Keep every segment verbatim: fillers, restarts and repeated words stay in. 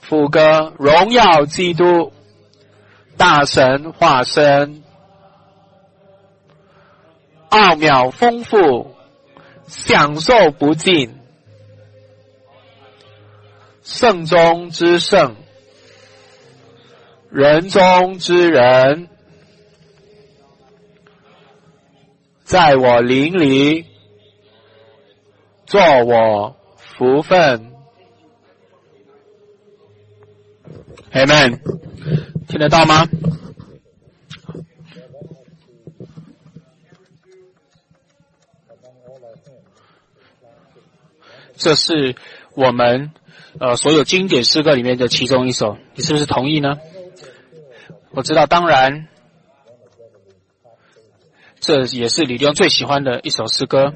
副歌荣耀基督，大神化身，奥妙丰富，享受不尽，圣中之圣，人中之人，在我灵里做我福分。Amen， 听得到吗？这是我们呃所有经典诗歌里面的其中一首，你是不是同意呢？我知道，当然，这也是李弟兄最喜欢的一首诗歌。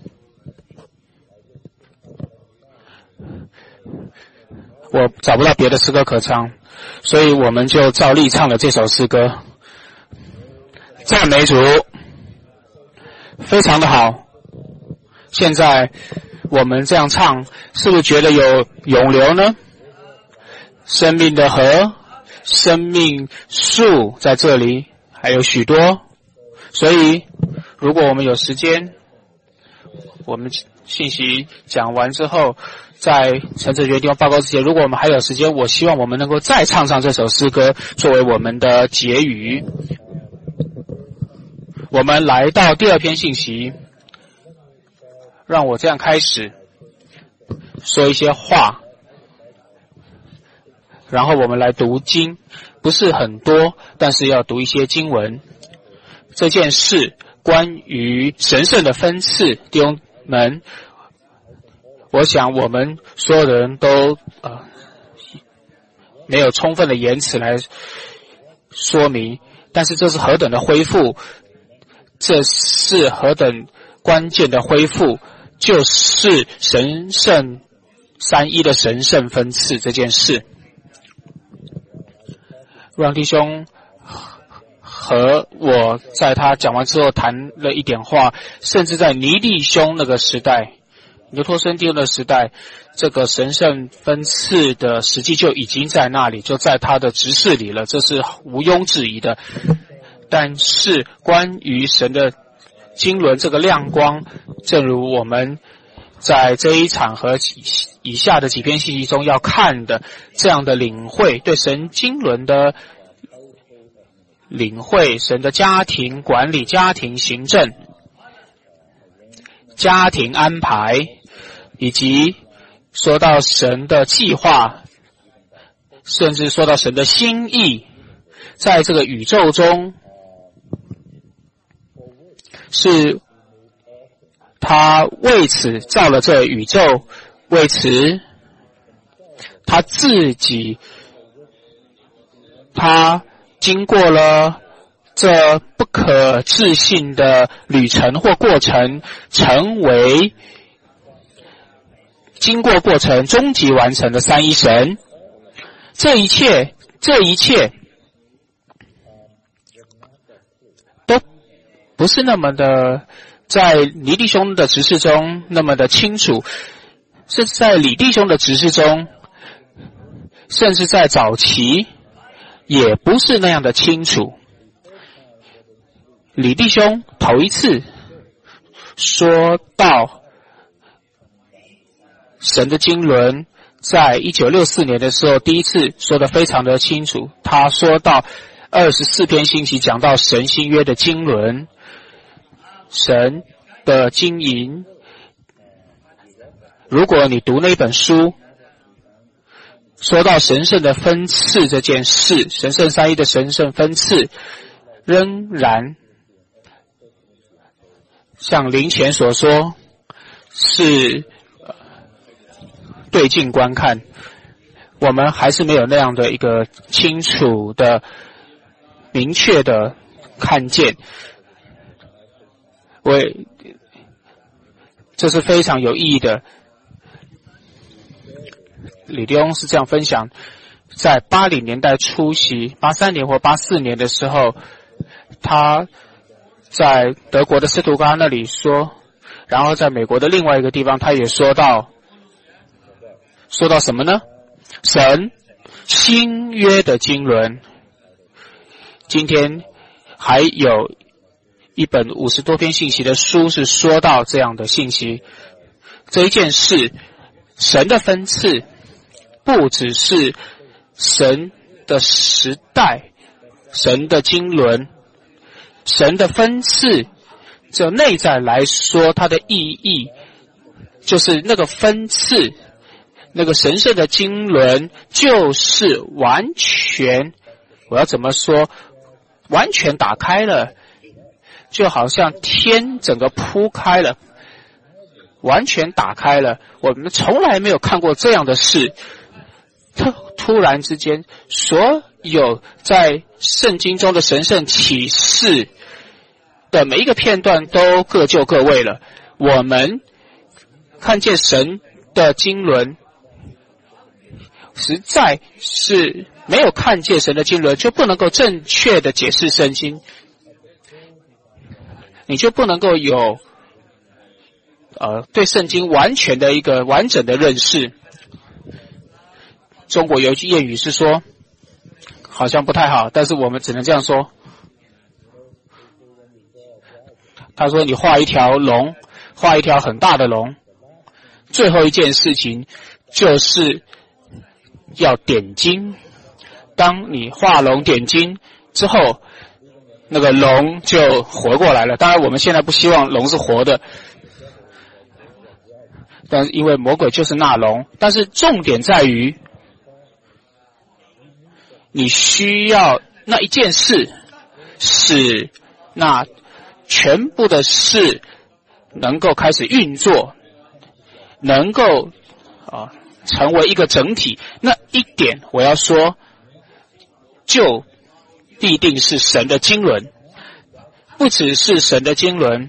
我找不到别的诗歌可唱，所以我们就照例唱了这首诗歌。赞美主，非常的好。现在我们这样唱，是不是觉得有涌流呢？生命的河，生命树在这里，还有许多。所以，如果我们有时间，我们信息讲完之后，在陈哲学地方报告之前，如果我们还有时间，我希望我们能够再唱上这首诗歌，作为我们的结语。我们来到第二篇信息，让我这样开始说一些话，然后我们来读经，不是很多，但是要读一些经文。这件事关于神圣的分赐，弟兄们，我想我们所有的人都呃没有充分的言辞来说明，但是这是何等的恢复，这是何等关键的恢复，就是神圣三一的神圣分赐这件事。让弟兄和我在他讲完之后谈了一点话，甚至在尼弟兄那个时代，牛托生弟兄的时代，这个神圣分赐的实际就已经在那里，就在他的执事里了，这是毋庸置疑的。但是关于神的经纶这个亮光，正如我们在这一场和以下的几篇信息中要看的，这样的领会，对神经纶的领会，神的家庭管理、家庭行政、家庭安排，以及说到神的计划，甚至说到神的心意，在这个宇宙中，是他为此造了这宇宙，为此他自己，他经过了这不可置信的旅程或过程，成为经过过程终极完成的三一神。这一切，这一切都不是那么的在尼弟兄的执事中那么的清楚，是在李弟兄的执事中，甚至在早期也不是那样的清楚。李弟兄头一次说到神的经纶，在一九六四年的时候第一次说得非常的清楚。他说到二十四篇信息讲到神新约的经纶，神的经营。如果你读那本书，说到神圣的分赐这件事，神圣三一的神圣分赐，仍然像林前所说，是对镜观看，我们还是没有那样的一个清楚的、明确的看见。我这是非常有意义的。李弟兄是这样分享，在八零年代初期，八三年或八四年的时候，他在德国的斯图加那里说，然后在美国的另外一个地方，他也说到，说到什么呢？神新约的经纶。今天还有一本五十多篇信息的书是说到这样的信息。这一件事，神的分赐不只是神的时代，神的经纶，神的分赐，就内在来说，它的意义就是那个分赐，那个神圣的经纶，就是完全，我要怎么说，完全打开了，就好像天整个铺开了，完全打开了，我们从来没有看过这样的事。突突然之间，所有在圣经中的神圣启示的每一个片段都各就各位了。我们看见神的经纶，实在是没有看见神的经纶，就不能够正确的解释圣经，你就不能够有呃对圣经完全的一个完整的认识。中国有一句谚语是说，好像不太好，但是我们只能这样说。他说你画一条龙，画一条很大的龙，最后一件事情就是要点睛。当你画龙点睛之后，那个龙就活过来了。当然我们现在不希望龙是活的，但是因为魔鬼就是那龙，但是重点在于你需要那一件事，使那全部的事能够开始运作，能够啊成为一个整体。那一点我要说，就必定是神的经纶，不只是神的经纶。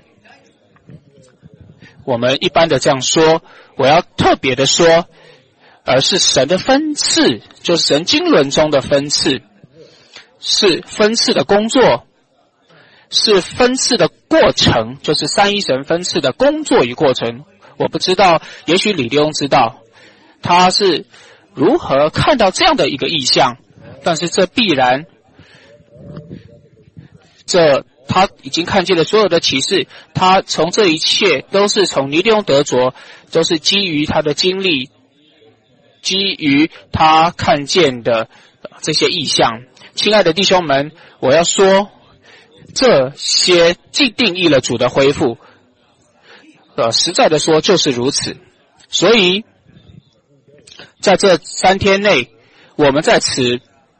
我们一般的这样说，我要特别的说，而是神的分赐，就是神经纶中的分赐，是分赐的工作，是分赐的过程，就是三一神分赐的工作与过程。我不知道，也许李弟兄知道，他是如何看到这样的一个意象，但是这必然，这他已经看见了所有的启示，他从这一切都是从尼弟兄得着，都是基于他的经历，基于他看见的这些意象。亲爱的弟兄们，我要说，这些既定义了主的恢复，呃，实在的说就是如此。所以在这三天内，我们在此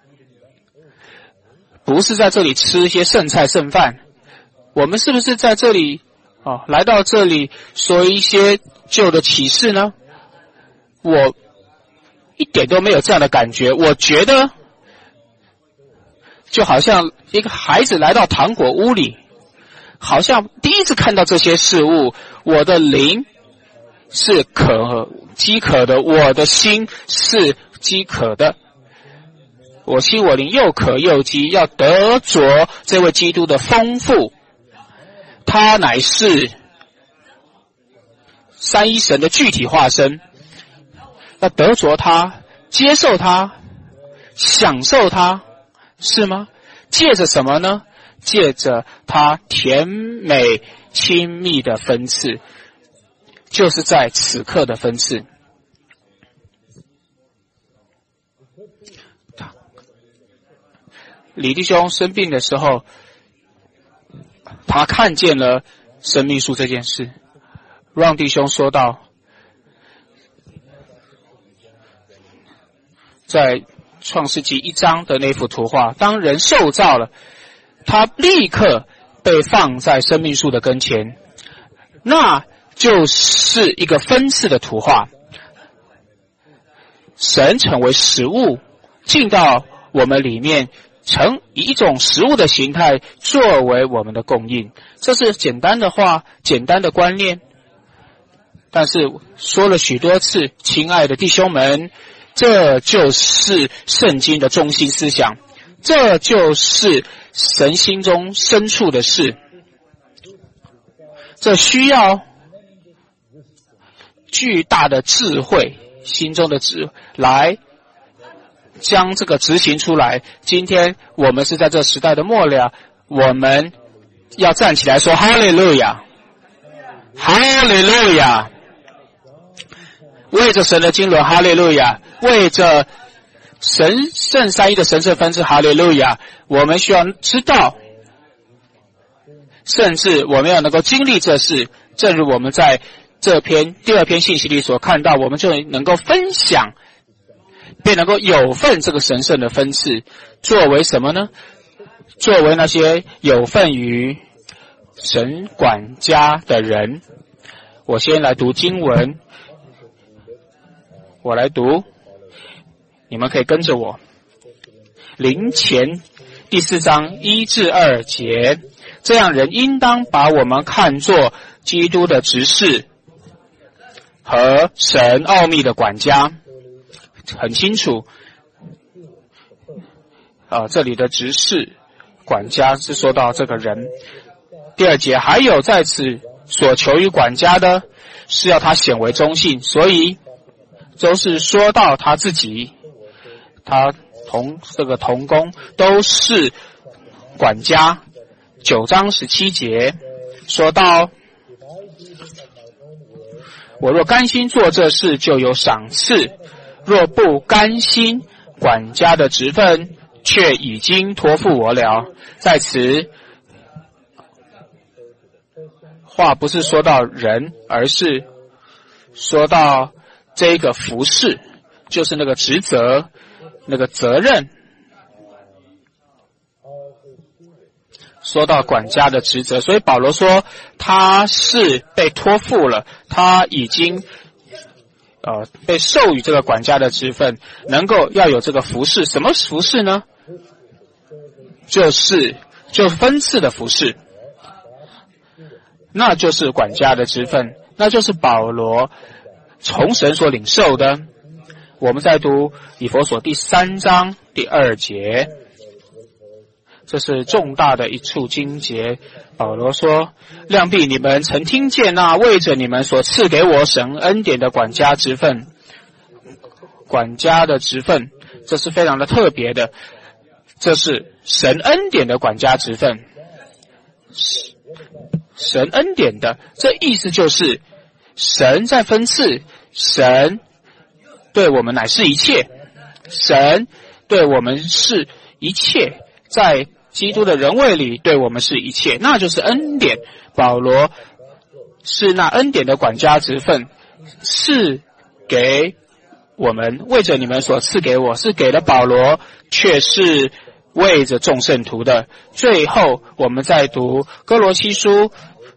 不是在这里吃一些剩菜剩饭，我们是不是在这里哦，来到这里说一些旧的启示呢？我一点都没有这样的感觉。我觉得就好像一个孩子来到糖果屋里，好像第一次看到这些事物，我的灵是渴饥渴的，我的心是饥渴的，我心我灵又渴又饥，要得着这位基督的丰富。他乃是三一神的具体化身，要得着他，接受他，享受他，是吗？借着什么呢？借着他甜美亲密的分赐，就是在此刻的分赐。李弟兄生病的时候，他看见了生命树这件事。让弟兄说到，在创世纪一章的那幅图画，当人受造了，他立刻被放在生命树的跟前，那就是一个分赐的图画。神成为食物进到我们里面，成以一种食物的形态作为我们的供应。这是简单的话，简单的观念，但是说了许多次，亲爱的弟兄们，这就是圣经的中心思想，这就是神心中深处的事。这需要巨大的智慧，心中的智慧来将这个执行出来。今天我们是在这时代的末了，我们要站起来说哈利路亚，哈利路亚，为着神的经纶哈利路亚，为着神圣三一的神圣分支哈利路亚。我们需要知道，甚至我们要能够经历这事，正如我们在这篇第二篇信息里所看到，我们就能够分享，便能够有份这个神圣的分赐。作为什么呢？作为那些有份于神管家的人。我先来读经文，我来读，你们可以跟着我。林前第四章一至二节，这样人应当把我们看作基督的执事和神奥秘的管家。很清楚啊，这里的执事管家是说到这个人。第二节，还有在此所求于管家的，是要他显为忠信，所以都是说到他自己，他同这个同工都是管家。九章十七节说到，我若甘心做这事，就有赏赐；若不甘心，管家的职分却已经托付我了。在此话不是说到人，而是说到这个服事，就是那个职责，那个责任。说到管家的职责，所以保罗说他是被托付了，他已经呃被授予这个管家的职分，能够要有这个服事。什么服事呢？就是就分赐的服事，那就是管家的职分，那就是保罗从神所领受的。我们再读以弗所第三章第二节，这是重大的一处经节。保罗说，量必你们曾听见那为着你们所赐给我神恩典的管家职分。管家的职分，这是非常的特别的，这是神恩典的管家职分。神恩典的，这意思就是神在分赐，神对我们乃是一切，神对我们是一切，在基督的人位里对我们是一切，那就是恩典。保罗是那恩典的管家职分，是给我们，为着你们所赐给我，是给了保罗，却是为着众圣徒的。最后我们再读哥罗西书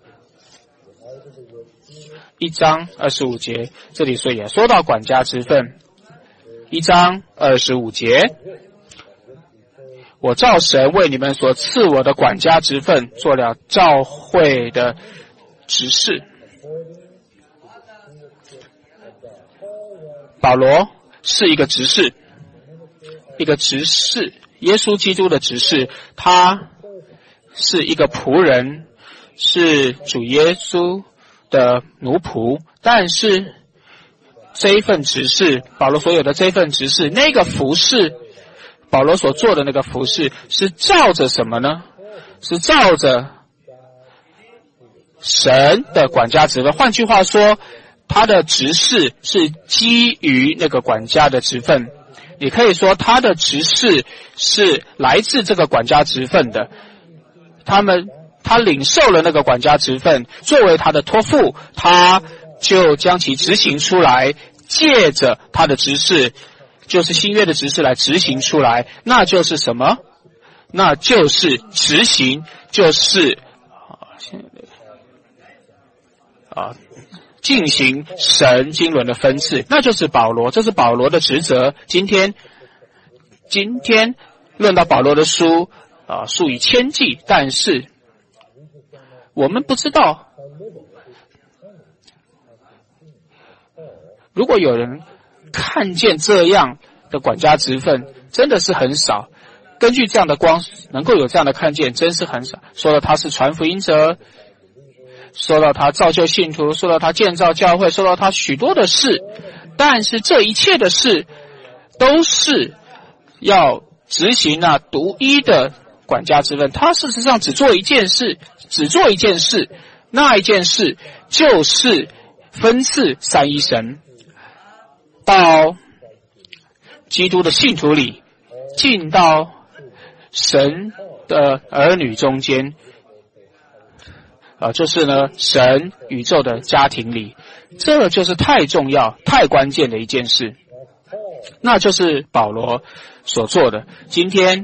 一章二十五节，这里所以也说到管家职分。一章二十五节，我照神为你们所赐我的管家职分，做了教会的执事。保罗是一个执事，一个执事，耶稣基督的执事，他是一个仆人，是主耶稣的奴仆。但是这一份执事，保罗所有的这一份执事，那个服事，保罗所做的那个服事是照着什么呢？是照着神的管家职分。换句话说，他的执事是基于那个管家的职分。你可以说他的执事是来自这个管家职分的，他们他领受了那个管家职分，作为他的托付，他就将其执行出来，借着他的执事，就是新约的执事来执行出来。那就是什么？那就是执行，就是啊进行神经纶的分赐，那就是保罗，这是保罗的职责。今天今天论到保罗的书啊，数以千计，但是我们不知道，如果有人看见这样的管家职分，真的是很少。根据这样的光，能够有这样的看见，真是很少。说到他是传福音者，说到他造就信徒，说到他建造教会，说到他许多的事，但是这一切的事都是要执行那独一的管家之分，他事实上只做一件事，只做一件事，那一件事就是分赐三一神到基督的信徒里，进到神的儿女中间，啊，就是呢，神宇宙的家庭里，这就是太重要、太关键的一件事。那就是保罗所做的。今天，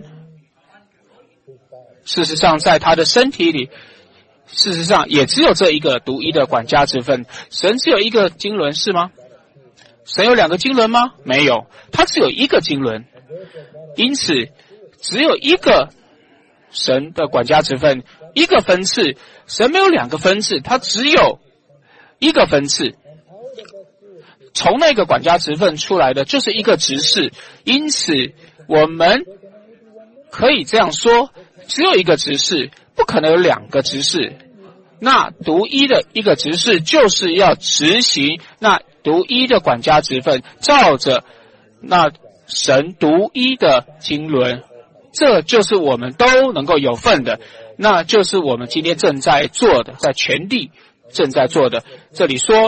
事实上，在他的身体里，事实上也只有这一个独一的管家之分。神只有一个经纶是吗？神有两个经纶吗？没有，他只有一个经纶。因此，只有一个神的管家之分，一个分次。神没有两个分次，他只有一个分次。从那个管家职分出来的就是一个执事，因此我们可以这样说，只有一个执事，不可能有两个执事。那独一的一个执事就是要执行那独一的管家职分，照着那神独一的经纶，这就是我们都能够有份的，那就是我们今天正在做的，在全地正在做的。这里说，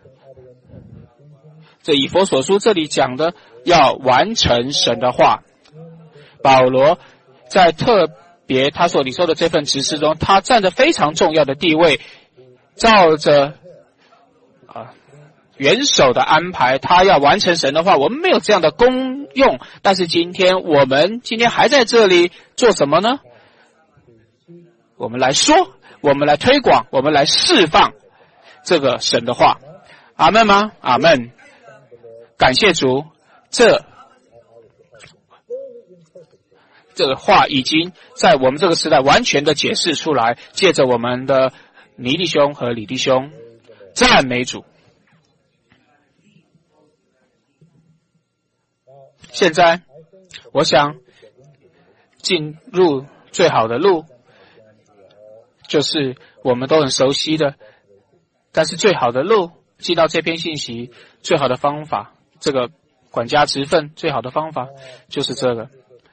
这以弗所书这里讲的要完成神的话。保罗在特别他所领受的这份职事中，他占着非常重要的地位，照着啊元首的安排，他要完成神的话。我们没有这样的功用，但是今天我们今天还在这里做什么呢？我们来说，我们来推广，我们来释放这个神的话。阿们吗？阿们。感谢主，这这个话已经在我们这个时代完全的解释出来，借着我们的尼弟兄和李弟兄，赞美主。现在我想进入最好的路，就是我们都很熟悉的，但是最好的路进到这篇信息，最好的方法，这个管家职分最好的方法就是这个，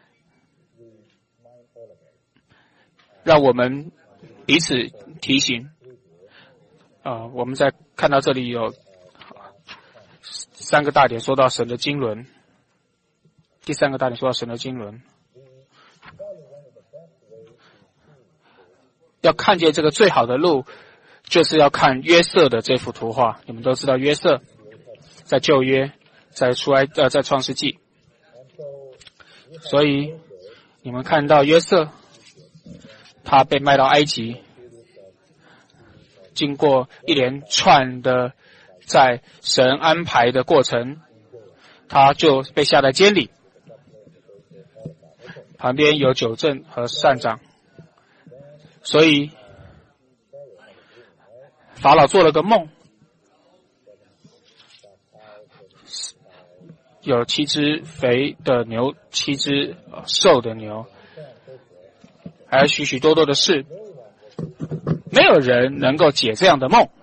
让我们彼此提醒。啊，我们在看到这里有三个大点说到神的经纶，第三个大点说到神的经纶，要看见这个最好的路，就是要看约瑟的这幅图画。你们都知道约瑟在旧约，在出埃呃在创世纪，所以你们看到约瑟他被卖到埃及，经过一连串的在神安排的过程，他就被下在监里，旁边有九正和善长，所以法老做了个梦，有七只肥的牛，七只瘦的牛，还有许许多多的事，没有人能够解这样的梦。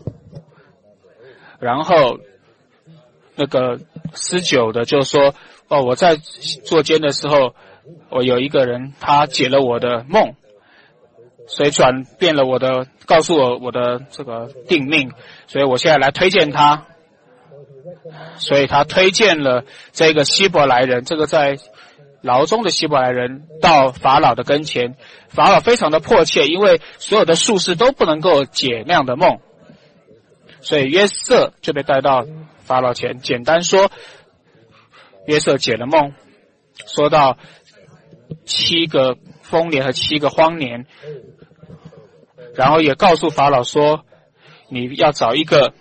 然后那个施酒的就说，哦，我在做监的时候，我有一个人他解了我的梦，所以转变了我的，告诉我我的这个定命，所以我现在来推荐他。所以他推荐了这个希伯来人，这个在牢中的希伯来人到法老的跟前。法老非常的迫切，因为所有的术士都不能够解那样的梦，所以约瑟就被带到法老前。简单说，约瑟解了梦，说到七个丰年和七个荒年，然后也告诉法老说，你要找一个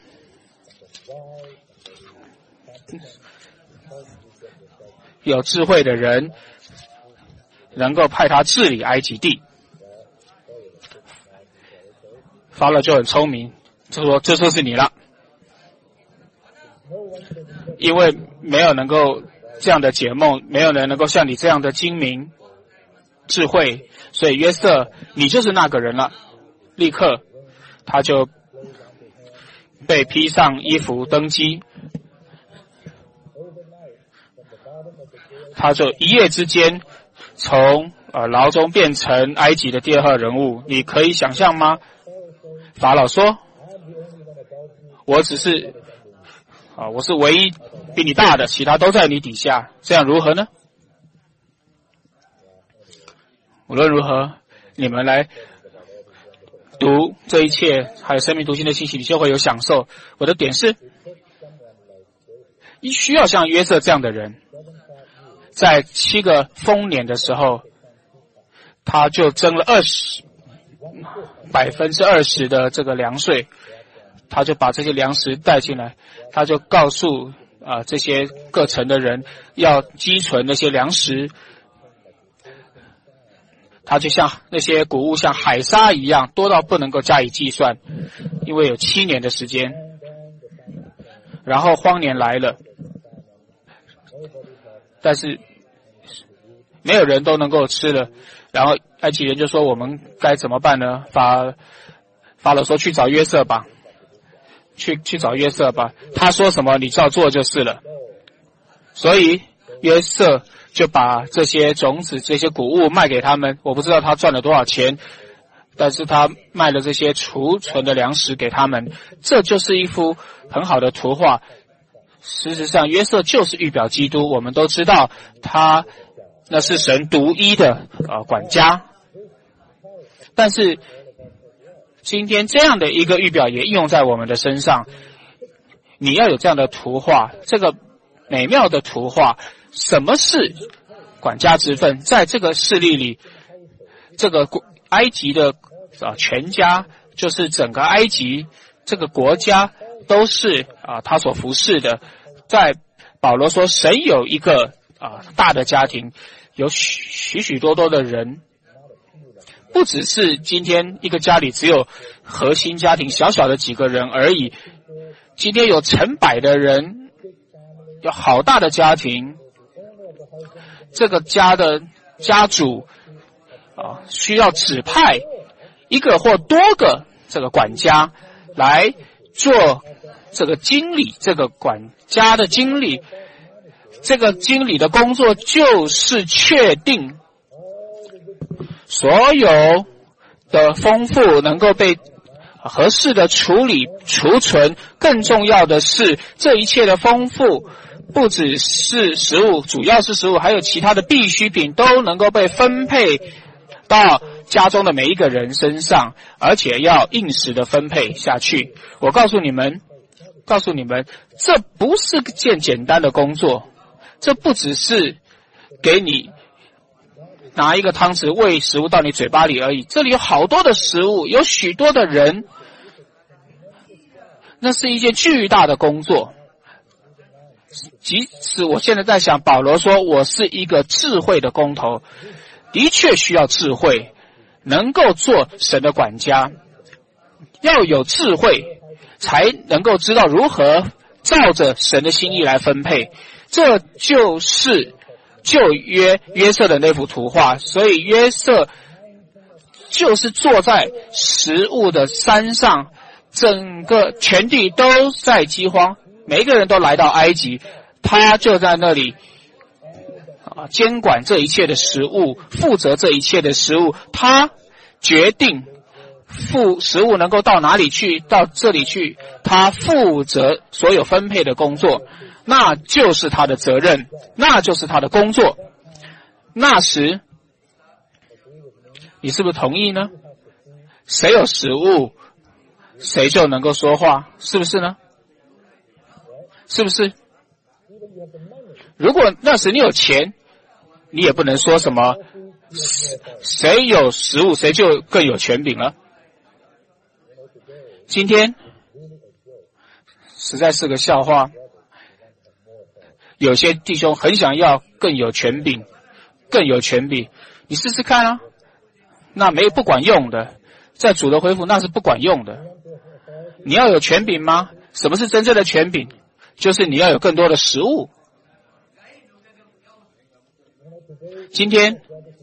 有智慧的人，能够派他治理埃及地。法老就很聪明，就说这就是你了，因为没有能够这样的解梦，没有人能够像你这样的精明智慧，所以约瑟你就是那个人了。立刻他就被披上衣服登基， 他就一夜之间从呃牢中变成埃及的第二号人物，你可以想象吗？法老说，我只是啊，我是唯一比你大的，其他都在你底下，这样如何呢？无论如何，你们来读这一切，还有生命读经的信息，你就会有享受。我的点是，需要像约瑟这样的人，在七个丰年的时候，他就征了二十百分之二十的这个粮税，他就把这些粮食带进来，他就告诉啊、呃、这些各城的人要积存那些粮食。它就像那些谷物像海沙一样多到不能够加以计算，因为有七年的时间。然后荒年来了，但是没有人都能够吃了。然后埃及人就说，我们该怎么办呢？法法老说，去找约瑟吧，去去找约瑟吧，他说什么你照做就是了。所以约瑟就把这些种子、这些谷物卖给他们，我不知道他赚了多少钱，但是他卖了这些储存的粮食给他们，这就是一幅很好的图画。事实上，约瑟就是预表基督，我们都知道他那是神独一的呃管家。但是今天这样的一个预表也应用在我们的身上，你要有这样的图画，这个美妙的图画。什么是管家之分？在这个事例里，这个埃及的啊全家，就是整个埃及这个国家都是啊他所服侍的。在保罗说，神有一个啊大的家庭，有许许许多多的人，不只是今天一个家里只有核心家庭小小的几个人而已，今天有成百的人，有好大的家庭。这个家的家主啊，需要指派一个或多个这个管家来做这个经理，这个管家的经理，这个经理的工作就是确定所有的丰富能够被合适的处理储存，更重要的是这一切的丰富不只是食物，主要是食物，还有其他的必需品都能够被分配到家中的每一个人身上，而且要应时的分配下去。我告诉你们，告诉你们，这不是件简单的工作，这不只是给你拿一个汤匙喂食物到你嘴巴里而已，这里有好多的食物，有许多的人，那是一件巨大的工作。即使我现在在想，保罗说我是一个智慧的工头，的确需要智慧，能够做神的管家，要有智慧才能够知道如何照着神的心意来分配。这就是旧约约瑟的那幅图画。所以约瑟就是坐在食物的山上，整个全地都在饥荒，每一个人都来到埃及，他就在那里啊监管这一切的食物，负责这一切的食物，他决定负食物能够到哪里去，到这里去，他负责所有分配的工作，那就是他的责任，那就是他的工作。那时你是不是同意呢？谁有食物谁就能够说话，是不是呢？是不是？如果那时你有钱，你也不能说什么谁有食物谁就更有权柄了。今天实在是个笑话，有些弟兄很想要更有权柄，更有权柄，你试试看啊，那没不管用的，在主的恢复那是不管用的。你要有权柄吗？什么是真正的权柄？就是你要有更多的食物。今天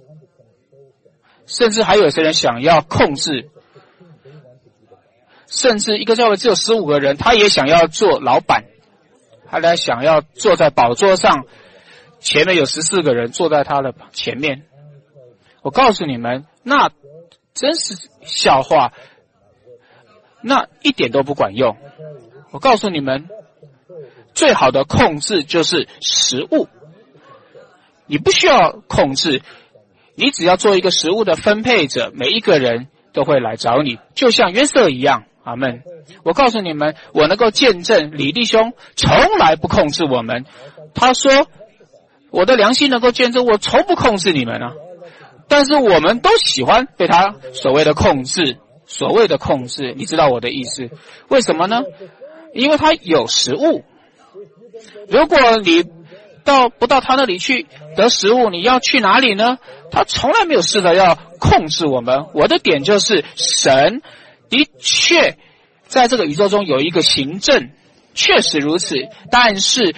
甚至还有些人想要控制，甚至一个教会只有十五个人，他也想要做老板，他来想要坐在宝座上前面有十四个人坐在他的前面。我告诉你们，那真是笑话，那一点都不管用。我告诉你们，最好的控制就是食物。你不需要控制，你只要做一个食物的分配者，每一个人都会来找你，就像约瑟一样。阿们。我告诉你们，我能够见证李弟兄从来不控制我们。他说，我的良心能够见证，我从不控制你们啊。但是我们都喜欢被他所谓的控制，所谓的控制，你知道我的意思？为什么呢？因为他有食物。如果你到不到他那里去得食物，你要去哪里呢？他从来没有试着要控制我们。我的点就是，神的确在这个宇宙中有一个行政，确实如此，但是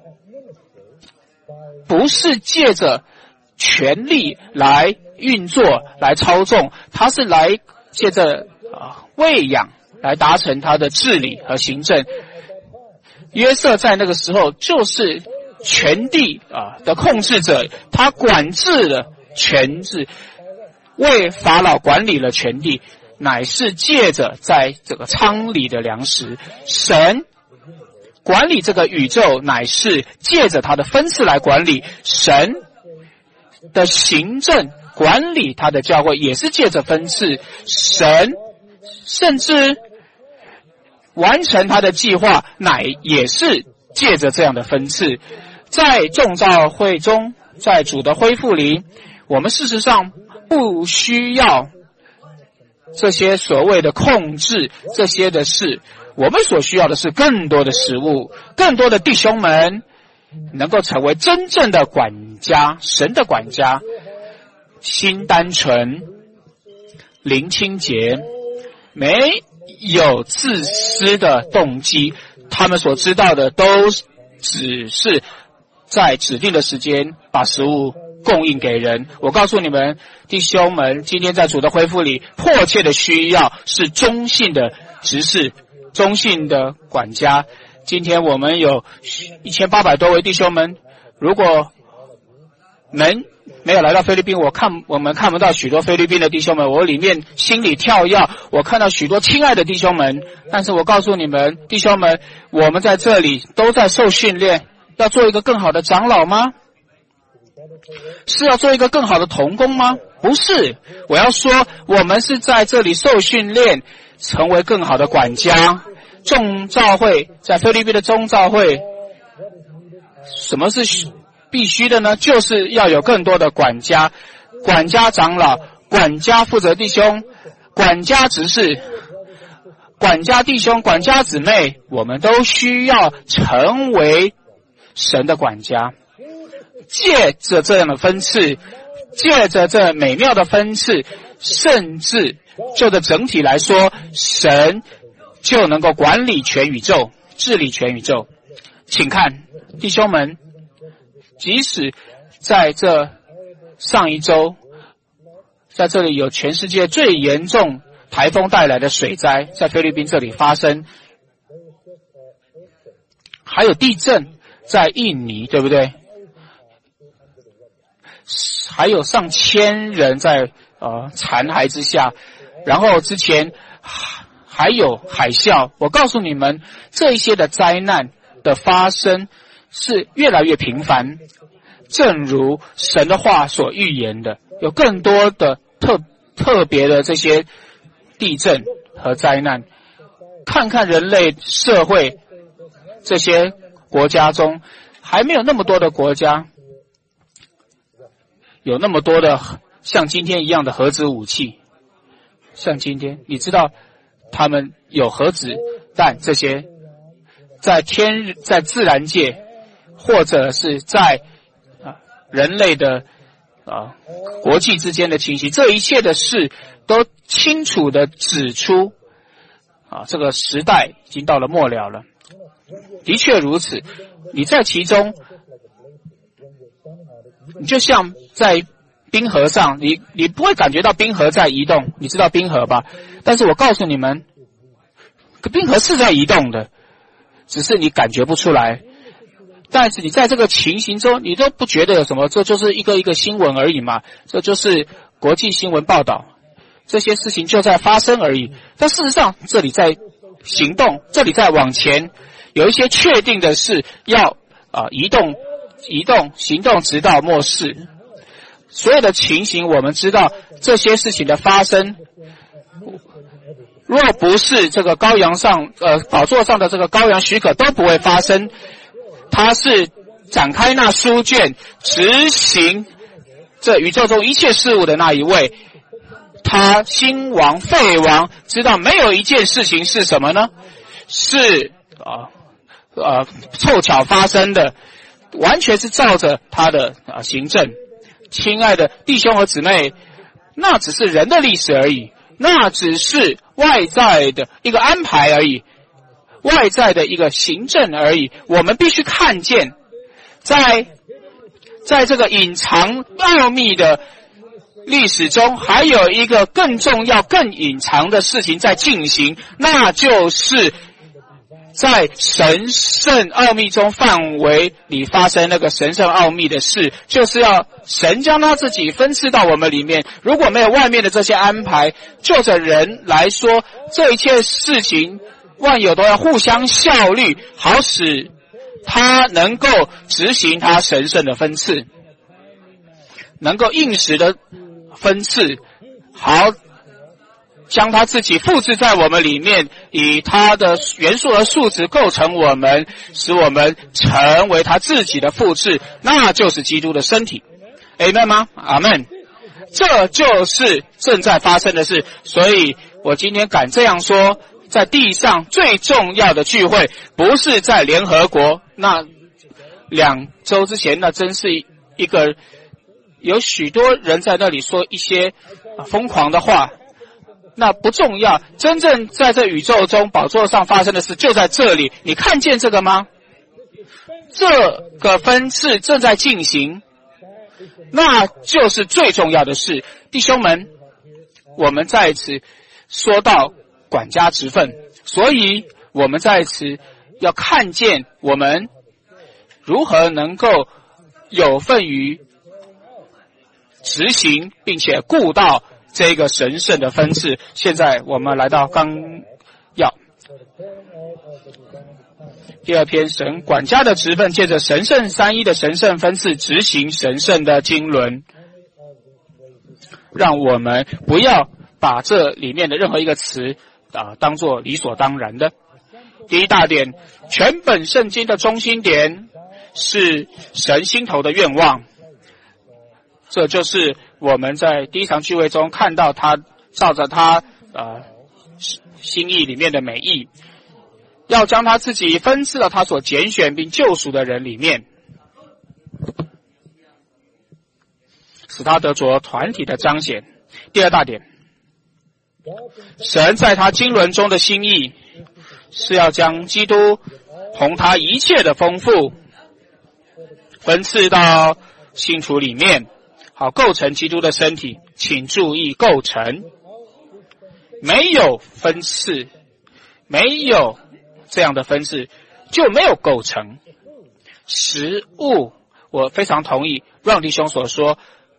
不是借着权力来运作来操纵，他是来借着啊喂养来达成他的治理和行政。约瑟在那个时候就是全地啊的控制者，他管制了全治，为法老管理了全地，乃是借着在这个仓里的粮食。神管理这个宇宙，乃是借着他的分赐来管理。神的行政管理他的教会，也是借着分赐。神甚至完成他的计划，乃也是借着这样的分赐。在众召会中，在主的恢复里，我们事实上不需要这些所谓的控制这些的事，我们所需要的是更多的食物，更多的弟兄们能够成为真正的管家，神的管家，心单纯，灵清洁，没有自私的动机，他们所知道的都只是在指定的时间把食物供应给人。我告诉你们，弟兄们，今天在主的恢复里，迫切的需要是中性的执事，中性的管家。今天我们有一千八百多位弟兄们，如果们没有来到菲律宾，我看我们看不到许多菲律宾的弟兄们，我里面心里跳跃，我看到许多亲爱的弟兄们。但是我告诉你们，弟兄们，我们在这里都在受训练，要做一个更好的长老吗？是要做一个更好的同工吗？不是，我要说，我们是在这里受训练，成为更好的管家。众召会，在菲律宾的众召会，什么是必须的呢？就是要有更多的管家，管家长老，管家负责弟兄，管家执事，管家弟兄，管家姊妹，我们都需要成为神的管家。借着这样的分赐，借着这美妙的分赐，甚至就的整体来说，神就能够管理全宇宙，治理全宇宙。请看，弟兄们，即使在这上一周，在这里有全世界最严重台风带来的水灾，在菲律宾这里发生，还有地震在印尼，对不对？还有上千人在呃残骸之下，然后之前还有海啸。我告诉你们，这一些的灾难的发生是越来越频繁，正如神的话所预言的，有更多的特特别的这些地震和灾难。看看人类社会这些国家中，还没有那么多的国家有那么多的像今天一样的核子武器。像今天，你知道他们有核子弹，这些在天在自然界或者是在啊人类的啊国际之间的情形，这一切的事都清楚的指出啊这个时代已经到了末了了。的确如此，你在其中，你就像在冰河上，你你不会感觉到冰河在移动，你知道冰河吧？但是我告诉你们，冰河是在移动的，只是你感觉不出来。 但是你在这个情形中，你都不觉得有什么，这就是一个一个新闻而已嘛，这就是国际新闻报道，这些事情就在发生而已。但事实上，这里在行动，这里在往前，有一些确定的事要啊、呃、移动、移动、行动，直到末世。所有的情形，我们知道这些事情的发生，若不是这个羔羊上呃宝座上的这个羔羊许可，都不会发生。他是展开那书卷，执行这宇宙中一切事物的那一位。他兴亡废亡，知道没有一件事情是什么呢？是啊呃凑巧发生的，完全是照着他的啊行政。亲爱的弟兄和姊妹，那只是人的历史而已，那只是外在的一个安排而已，外在的一个行政而已。我们必须看见，在在这个隐藏奥秘的历史中，还有一个更重要、更隐藏的事情在进行，那就是在神圣奥秘中范围里发生那个神圣奥秘的事，就是要神将他自己分赐到我们里面。如果没有外面的这些安排，就着人来说，这一切事情万有都要互相效力，好使他能够执行他神圣的分赐，能够应时的分赐，好将他自己复制在我们里面，以他的元素和数值构成我们，使我们成为他自己的复制，那就是基督的身体。 Amen 吗？ Amen。 这就是正在发生的事。所以我今天敢这样说，在地上最重要的聚会不是在联合国，那两周之前那真是一个有许多人在那里说一些疯狂的话，那不重要，真正在这宇宙中宝座上发生的事就在这里。你看见这个吗？这个分次正在进行，那就是最重要的事。弟兄们，我们在此说到管家职分，所以我们在此要看见我们如何能够有份于执行并且顾到这个神圣的分次。现在我们来到纲要第二篇，神管家的职分，借着神圣三一的神圣分次执行神圣的经纶。让我们不要把这里面的任何一个词啊当作理所当然的。第一大点，全本圣经的中心点是神心头的愿望，这就是我们在第一场聚会中看到他照着他呃心意里面的美意，要将他自己分赐到他所拣选并救赎的人里面，使他得着团体的彰显。第二大点，神在他经纶中的心意是要将基督同他一切的丰富分赐到信徒里面，好构成基督的身体。请注意构成，没有分赐，没有这样的分赐就没有构成。食物，我非常同意让弟兄所说，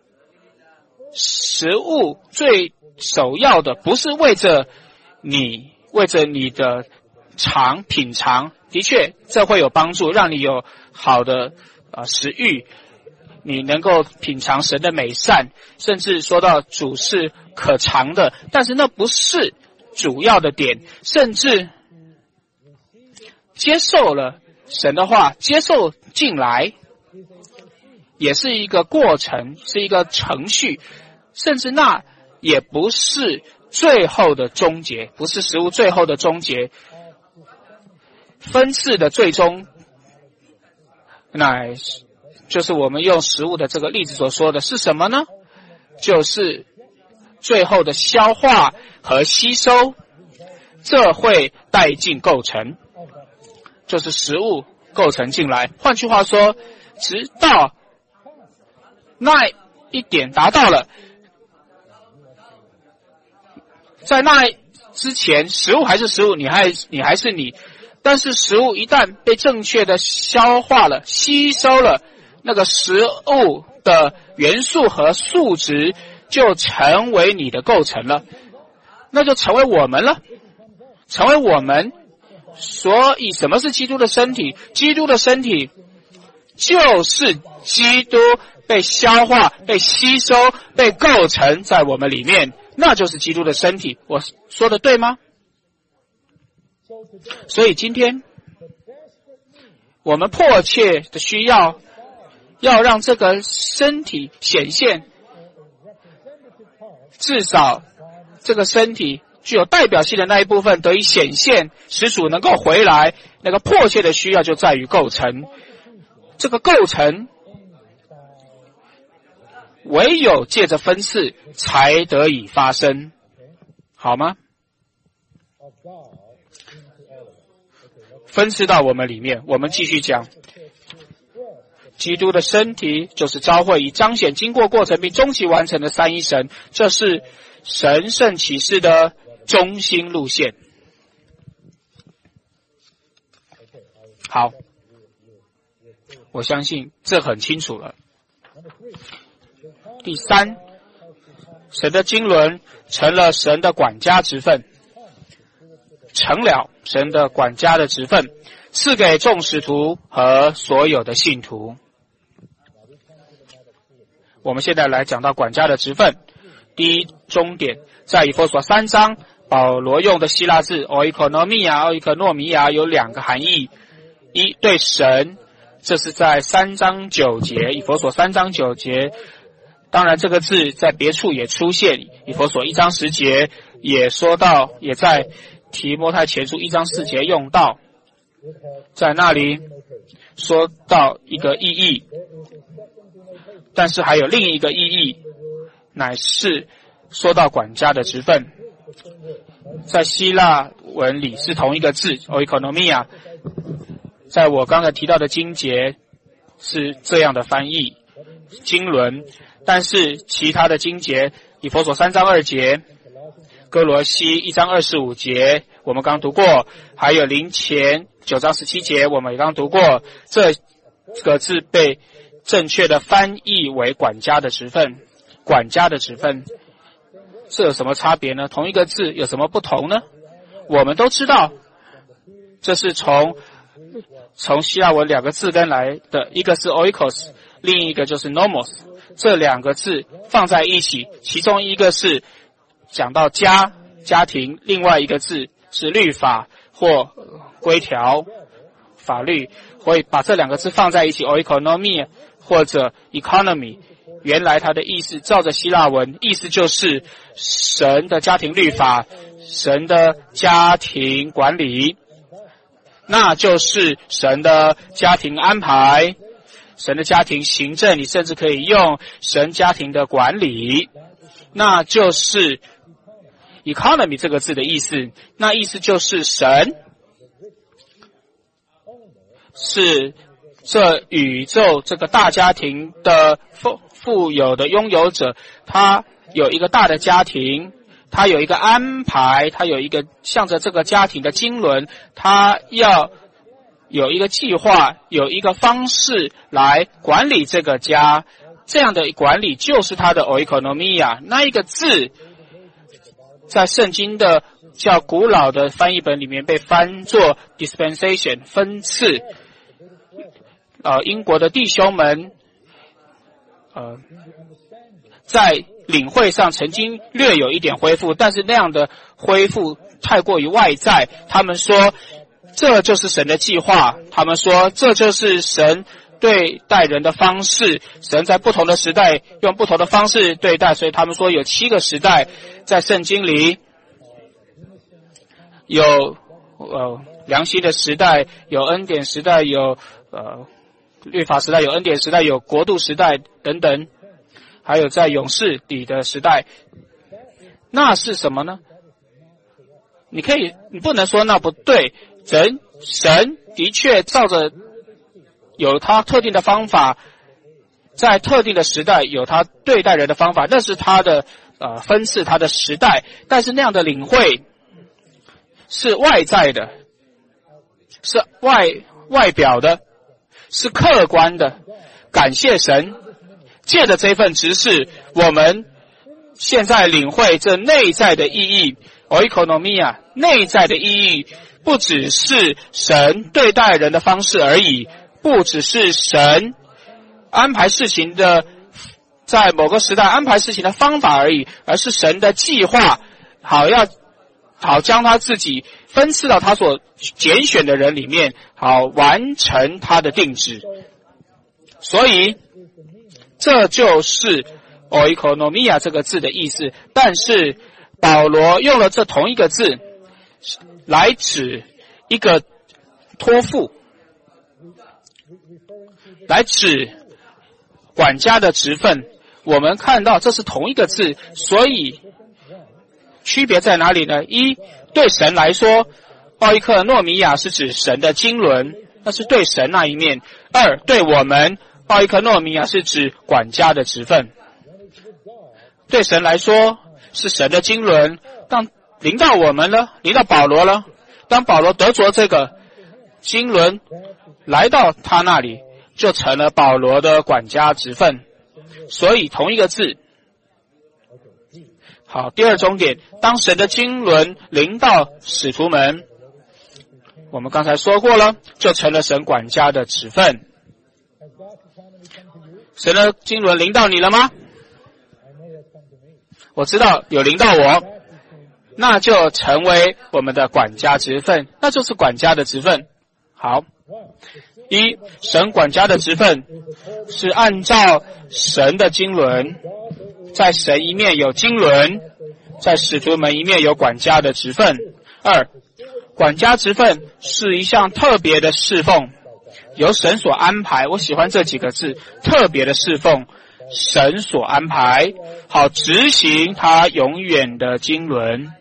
食物最首要的不是为着你为着你的尝品尝，的确这会有帮助，让你有好的呃食欲，你能够品尝神的美善，甚至说到主是可尝的，但是那不是主要的点。甚至接受了神的话，接受进来也是一个过程，是一个程序，甚至那也不是最后的终结，不是食物最后的终结。分次的最终，乃就是我们用食物的这个例子所说的是什么呢？就是最后的消化和吸收，这会带进构成，就是食物构成进来。换句话说，直到那一点达到了，在那之前食物还是食物，你还你还是你， 但是食物一旦被正确的消化了、吸收了，那个食物的元素和数值就成为你的构成了，那就成为我们了，成为我们。所以什么是基督的身体？基督的身体就是基督被消化、被吸收、被构成在我们里面，那就是基督的身体。我说的对吗？所以今天我们迫切的需要要让这个身体显现，至少这个身体具有代表性的那一部分得以显现，使主能够回来。那个迫切的需要就在于构成，这个构成唯有借着分赐才得以发生，好吗？分赐到我们里面，我们继续讲。基督的身体就是召会，以彰显经过过程并终极完成的三一神，这是神圣启示的中心路线。好，我相信这很清楚了。第三，神的经纶成了神的管家职分，成了神的管家的职分，赐给众使徒和所有的信徒。我们现在来讲到管家的职分。第一终点在以弗所三章，保罗用的希腊字 oikonomia、oikonomia 有两个含义。一，对神，这是在三章九节，以弗所三章九节。当然这个字在别处也出现，以弗所一章十节也说到，也在提摩太前书一章四节用到，在那里说到一个意义，但是还有另一个意义，乃是说到管家的职分。在希腊文里是同一个字 oikonomia， 在我刚才提到的经节是这样的翻译经纶，但是其他的经节，以弗所三章二节，哥罗西一章二十五节我们刚读过，还有林前九章十七节我们也刚读过，这个字被正确的翻译为管家的职分。管家的职分，这有什么差别呢？同一个字有什么不同呢？我们都知道，这是从从希腊文两个字根来的，一个是 oikos， 另一个就是 nomos， 这两个字放在一起，其中一个是讲到家家庭，另外一个字是律法或规条法律，会把这两个字放在一起 oikonomia 或者 economy。原来它的意思照着希腊文，意思就是神的家庭律法，神的家庭管理，那就是神的家庭安排，神的家庭行政，你甚至可以用神家庭的管理，那就是 economy 这个字的意思。那意思就是神是这宇宙这个大家庭的富富有的拥有者，他有一个大的家庭，他有一个安排，他有一个向着这个家庭的经纶，他要有一个计划，有一个方式来管理这个家，这样的管理就是他的 oikonomia。 那一个字在圣经的较古老的翻译本里面被翻作 dispensation 分赐。呃，英国的弟兄们呃，在领会上曾经略有一点恢复，但是那样的恢复太过于外在。他们说这就是神的计划，他们说这就是神对待人的方式，神在不同的时代用不同的方式对待，所以他们说有七个时代在圣经里，有呃良心的时代，有恩典时代，有呃律法时代，有恩典时代，有国度时代等等，还有在勇士里的时代。那是什么呢？你可以，你不能说那不对，神神的确照着有他特定的方法，在特定的时代有他对待人的方法，那是他的呃分赐，他的时代。但是那样的领会是外在的， 是外外表的，是客观的。感谢神，借着这份执事，我们现在领会这内在的意义 oikonomia 内在的意义，不只是神对待人的方式而已，不只是神安排事情的在某个时代安排事情的方法而已，而是神的计划，好要好将他自己分赐到他所拣选的人里面，好完成他的定旨。所以这就是 oikonomia 这个字的意思。但是保罗用了这同一个字来指一个托付，来指管家的职分。我们看到这是同一个字，所以区别在哪里呢？一，对神来说，奥伊克诺米亚是指神的经纶，那是对神那一面；二，对我们，奥伊克诺米亚是指管家的职分。对神来说是神的经纶，当临到我们了，临到保罗了，当保罗得着这个经纶来到他那里，就成了保罗的管家职分。所以同一个字。好，第二重点，当神的经纶临到使徒们，我们刚才说过了，就成了神管家的职分。神的经纶临到你了吗？我知道有临到我，那就成为我们的管家职分，那就是管家的职分。好，一，神管家的职分是按照神的经纶，在神一面有经纶，在使徒们一面有管家的职分。二，管家职分是一项特别的侍奉，由神所安排。我喜欢这几个字，特别的侍奉，神所安排，好执行他永远的经纶。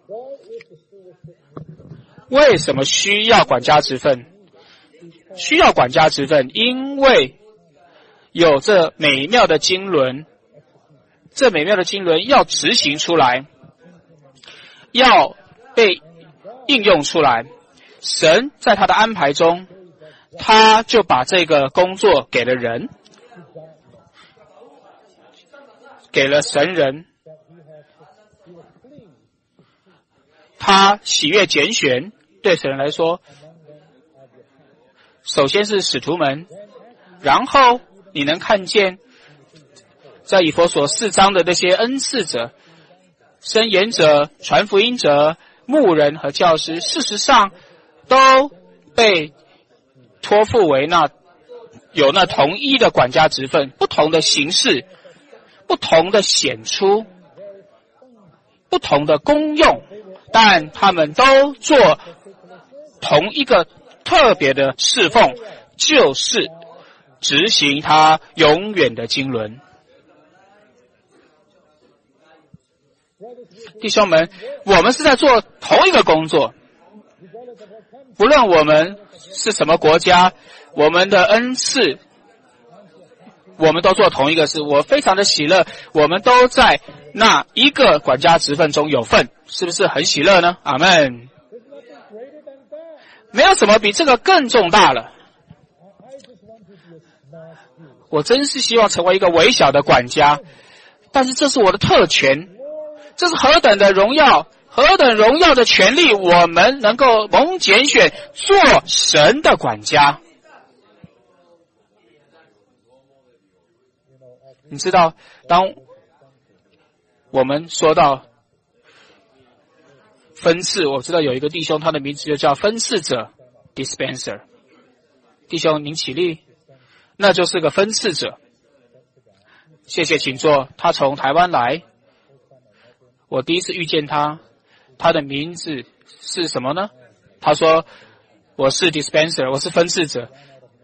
为什么需要管家职分？需要管家职分，因为有这美妙的经纶，这美妙的经纶要执行出来，要被应用出来。神在他的安排中，他就把这个工作给了人，给了神人，他喜悦拣选。对神人来说，首先是使徒们，然后你能看见在以弗所四章的那些恩赐者、申言者、传福音者、牧人和教师，事实上都被托付为那有那同一的管家职分，不同的形式，不同的显出，不同的功用，但他们都做同一个特别的侍奉，就是执行他永远的经纶。弟兄们，我们是在做同一个工作，不论我们是什么国家，我们的恩赐，我们都做同一个事。我非常的喜乐，我们都在那一个管家职分中有份，是不是很喜乐呢？阿们。没有什么比这个更重大了。我真是希望成为一个微小的管家，但是这是我的特权，这是何等的荣耀，何等荣耀的权利，我们能够蒙拣选做神的管家。你知道，当我们说到分赐，我知道有一个弟兄，他的名字就叫分赐者 dispenser。 弟兄您起立，那就是个分赐者。谢谢，请坐。他从台湾来，我第一次遇见他，他的名字是什么呢？他说我是 dispenser， 我是分赐者。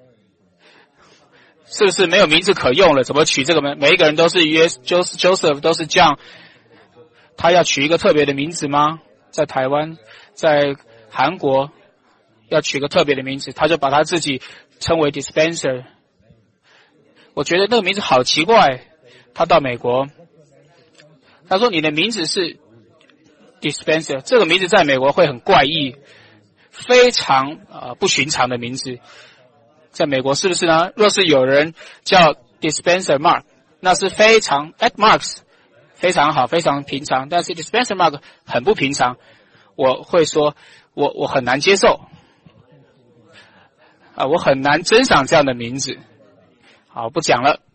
是不是没有名字可用了？怎么取这个名？每一个人都是约 Joseph 都是这样，他要取一个特别的名字吗？在台湾，在韩国要取个特别的名字，他就把他自己称为 dispenser。 我觉得那个名字好奇怪。他到美国，他说你的名字是 dispenser， 这个名字在美国会很怪异， 非常呃不寻常的名字。在美国是不是呢？若是有人叫 Dispenser Mark， 那是非常 at Marks 非常好，非常平常，但是 Dispenser Mark 很不平常，我会说我我很难接受啊、呃，我很难珍赏这样的名字。好，不讲了。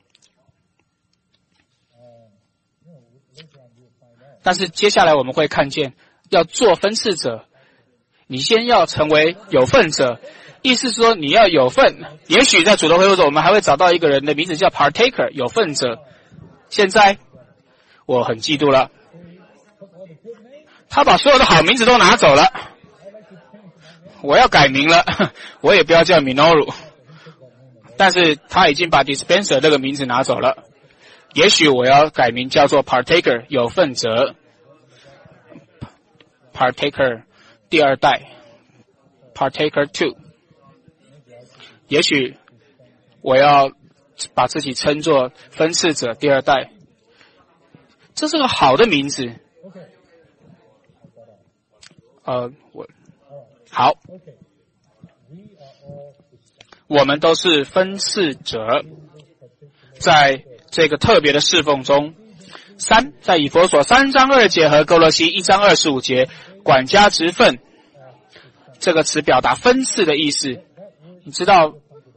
但是接下来我们会看见，要做分赐者，你先要成为有份者，意思是说你要有份。也许在主动会或者我们还会找到一个人的名字叫 partaker， 有份者。现在我很嫉妒了，他把所有的好名字都拿走了，我要改名了，我也不要叫 Minoru， 但是他已经把 dispenser 这个名字拿走了。也许我要改名叫做 partaker， 有份者 partaker 第二代 partaker two。 也许我要把自己称作分赐者第二代，这是个好的名字。呃，我好，我们都是分赐者，在这个特别的侍奉中。三，在以弗所三章二节和哥罗西一章二十五节，管家职分这个词表达分赐的意思。你知道，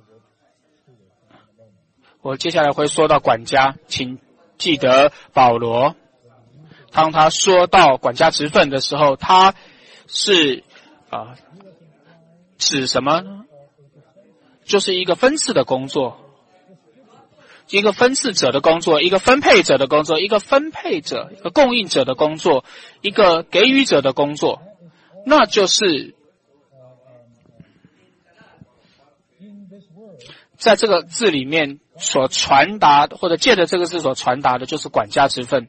我接下来会说到管家，请记得保罗，当他说到管家职分的时候，他是啊、呃、指什么呢？就是一个分赐的工作。一个分赐者的工作，一个分配者的工作，一个分配者，一个供应者的工作，一个给予者的工作，那就是在这个字里面所传达，或者借着这个字所传达的，就是管家之分。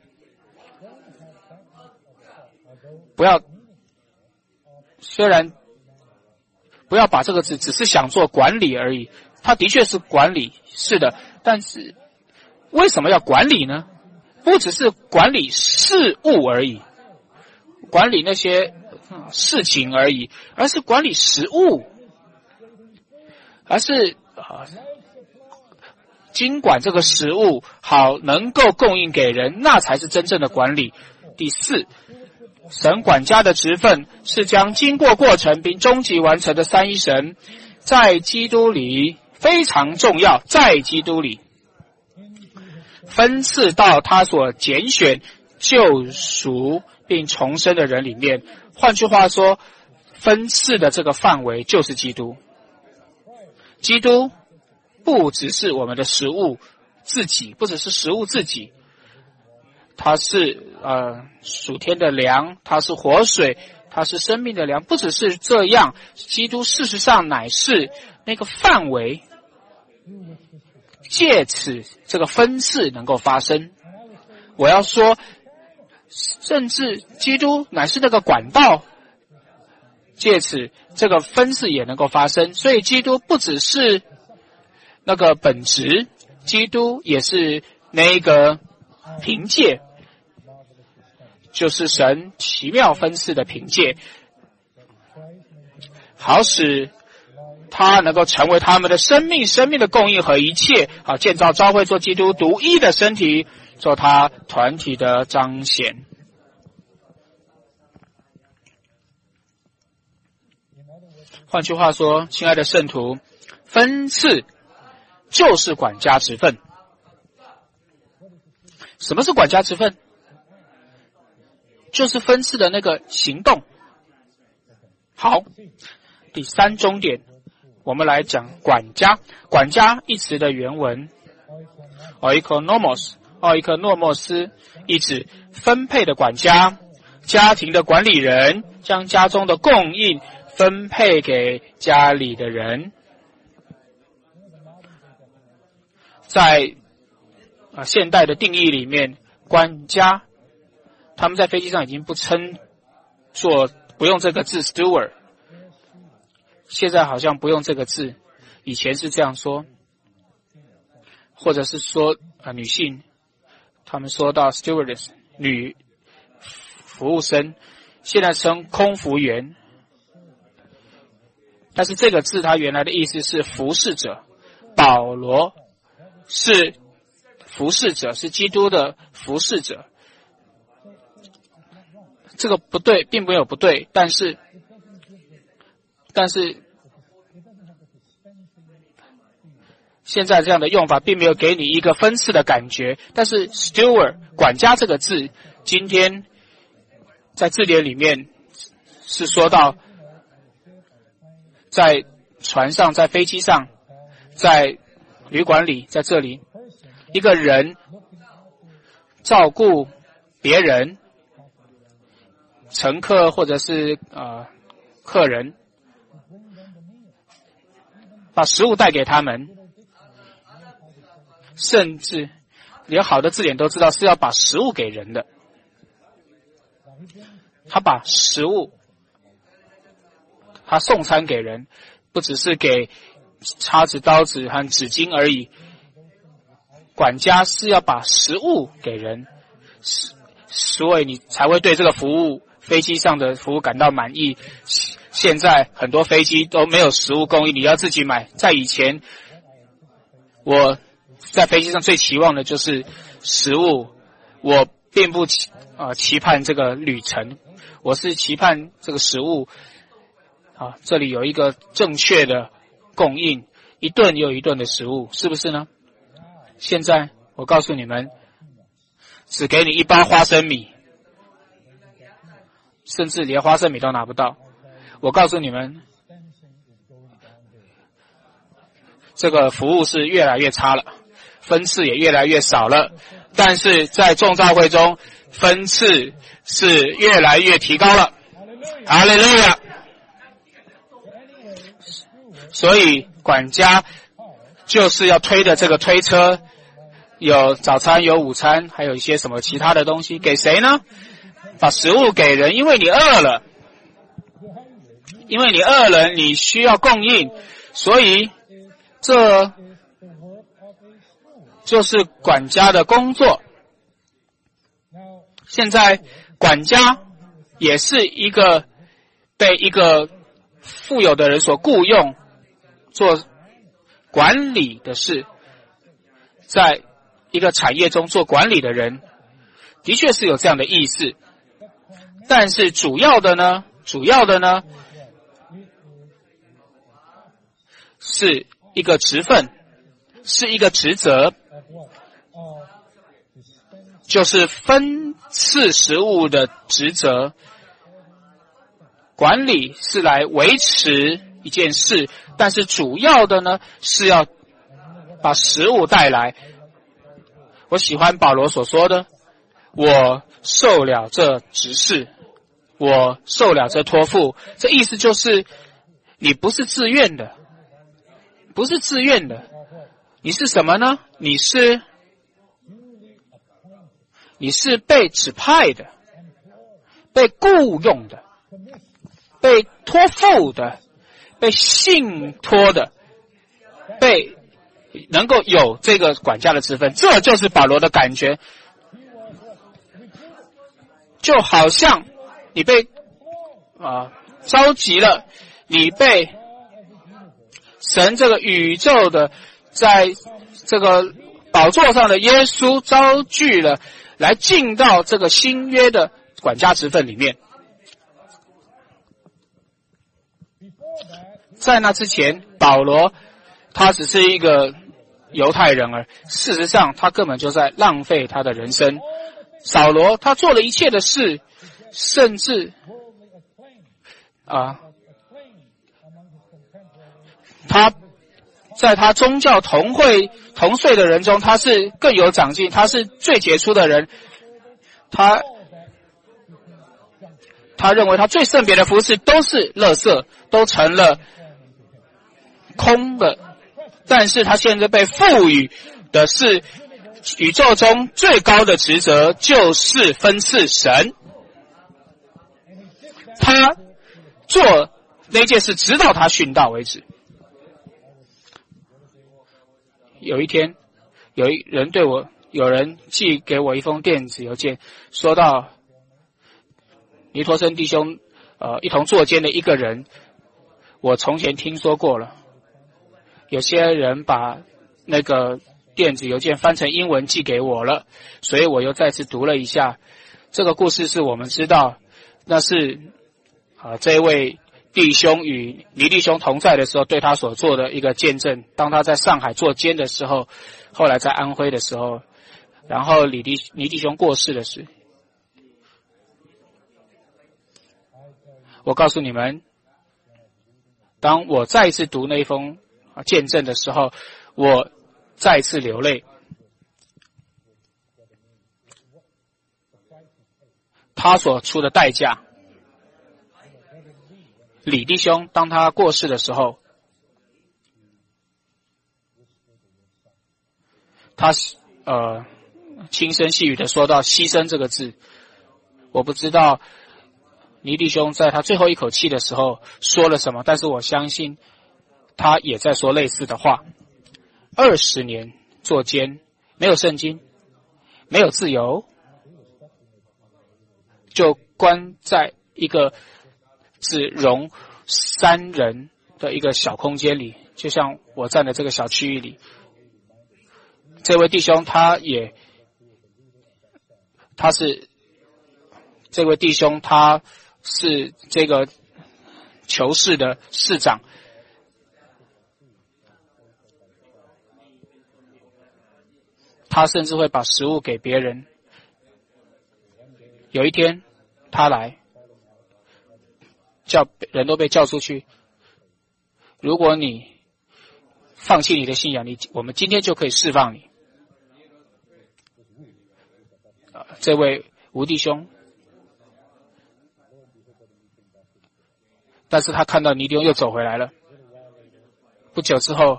不要，虽然不要把这个字只是想做管理而已，它的确是管理，是的。但是为什么要管理呢？不只是管理事物而已，管理那些事情而已，而是管理食物，而是啊，经管这个食物好能够供应给人，那才是真正的管理。第四，神管家的职分是将经过过程并终极完成的三一神在基督里非常重要，在基督里分赐到他所拣选、救赎并重生的人里面。换句话说，分赐的这个范围就是基督。基督不只是我们的食物自己，不只是食物自己，它是呃属天的粮，它是活水，它是生命的粮。不只是这样，基督事实上乃是那个范围，借此这个分赐能够发生。我要说，甚至基督乃是那个管道，借此这个分赐也能够发生。所以基督不只是那个本质，基督也是那个凭借，就是神奇妙分赐的凭借，好使他能够成为他们的生命，生命的供应和一切，好建造教会做基督独一的身体，做他团体的彰显。换句话说，亲爱的圣徒，分赐就是管家职分。什么是管家职分？就是分赐的那个行动。好，第三重点，我们来讲管家。管家一词的原文 oikonomos， 奥伊克诺莫斯，意指分配的管家，家庭的管理人，将家中的供应分配给家里的人。在、呃、现代的定义里面，管家他们在飞机上已经不称作不用这个字 steward， 现在好像不用这个字，以前是这样说，或者是说、呃、女性，他们说到 stewardess 女服务生，现在称空服员。 但是这个字它原来的意思是服侍者，保罗是服侍者，是基督的服侍者。这个不对，并没有不对，但是但是现在这样的用法并没有给你一个分次的感觉。但是 steward 管家这个字，今天在字典里面是说到在船上，在飞机上，在旅馆里，在这里一个人照顾别人，乘客或者是呃客人，把食物带给他们，甚至连好的字典都知道是要把食物给人的。他把食物，他送餐给人，不只是给叉子、刀子和纸巾而已。管家是要把食物给人，所以你才会对这个服务飞机上的服务感到满意。现在很多飞机都没有食物供应，你要自己买。在以前，我在飞机上最期望的就是食物，我并不期啊期盼这个旅程，我是期盼这个食物啊，这里有一个正确的供应，一顿又一顿的食物，是不是呢？现在我告诉你们，只给你一包花生米，甚至连花生米都拿不到。我告诉你们，这个服务是越来越差了，分次也越来越少了，但是在众召会中，分次是越来越提高了。哈利路亚！所以管家就是要推的这个推车，有早餐，有午餐，还有一些什么其他的东西，给谁呢？把食物给人，因为你饿了，因为你饿了，你需要供应，所以这就是管家的工作。现在管家也是一个被一个富有的人所雇用做管理的事，在一个产业中做管理的人的确是有这样的意思，但是主要的呢主要的呢是一个职分，是一个职责，就是分次食物的职责。管理是来维持一件事，但是主要的呢是要把食物带来。我喜欢保罗所说的，我受了这职事，我受了这托付，这意思就是你不是自愿的，不是自愿的，你是什么呢？你是你是被指派的，被雇用的，被托付的，被信托的，被能够有这个管家的职分，这就是保罗的感觉。就好像你被啊召集了，你被神这个宇宙的在这个宝座上的耶稣召聚了，来进到这个新约的管家职分里面。在那之前，保罗他只是一个犹太人儿，事实上他根本就在浪费他的人生。扫罗他做了一切的事，甚至啊，他在他宗教同会同岁的人中，他是更有长进，他是最杰出的人。他他认为他最圣别的服事都是垃圾，都成了空的，但是他现在被赋予的是宇宙中最高的职责，就是分赐神。他做那件事直到他殉道为止。有一天，有一人对我，有人寄给我一封电子邮件，说到尼陀生弟兄呃一同作监的一个人， 我从前听说过了，有些人把那个电子邮件翻成英文寄给我了，所以我又再次读了一下。这个故事是我们知道，那是啊这位弟兄与倪弟兄同在的时候对他所做的一个见证。当他在上海做监的时候，后来在安徽的时候，然后李弟倪弟兄过世的时候，我告诉你们，当我再一次读那一封见证的时候，我再次流泪。他所出的代价，李弟兄当他过世的时候，他呃轻声细语的说到牺牲这个字。我不知道倪弟兄在他最后一口气的时候说了什么，但是我相信他也在说类似的话。二十年做监，没有圣经，没有自由，就关在一个只容三人的一个小空间里，就像我站的这个小区域里。这位弟兄他也他是这位弟兄他是这个囚市的市长，他甚至会把食物给别人。有一天他来叫人都被叫出去，如果你放弃你的信仰，你我们今天就可以释放你。这位吴弟兄，但是他看到倪弟兄又走回来了。不久之后，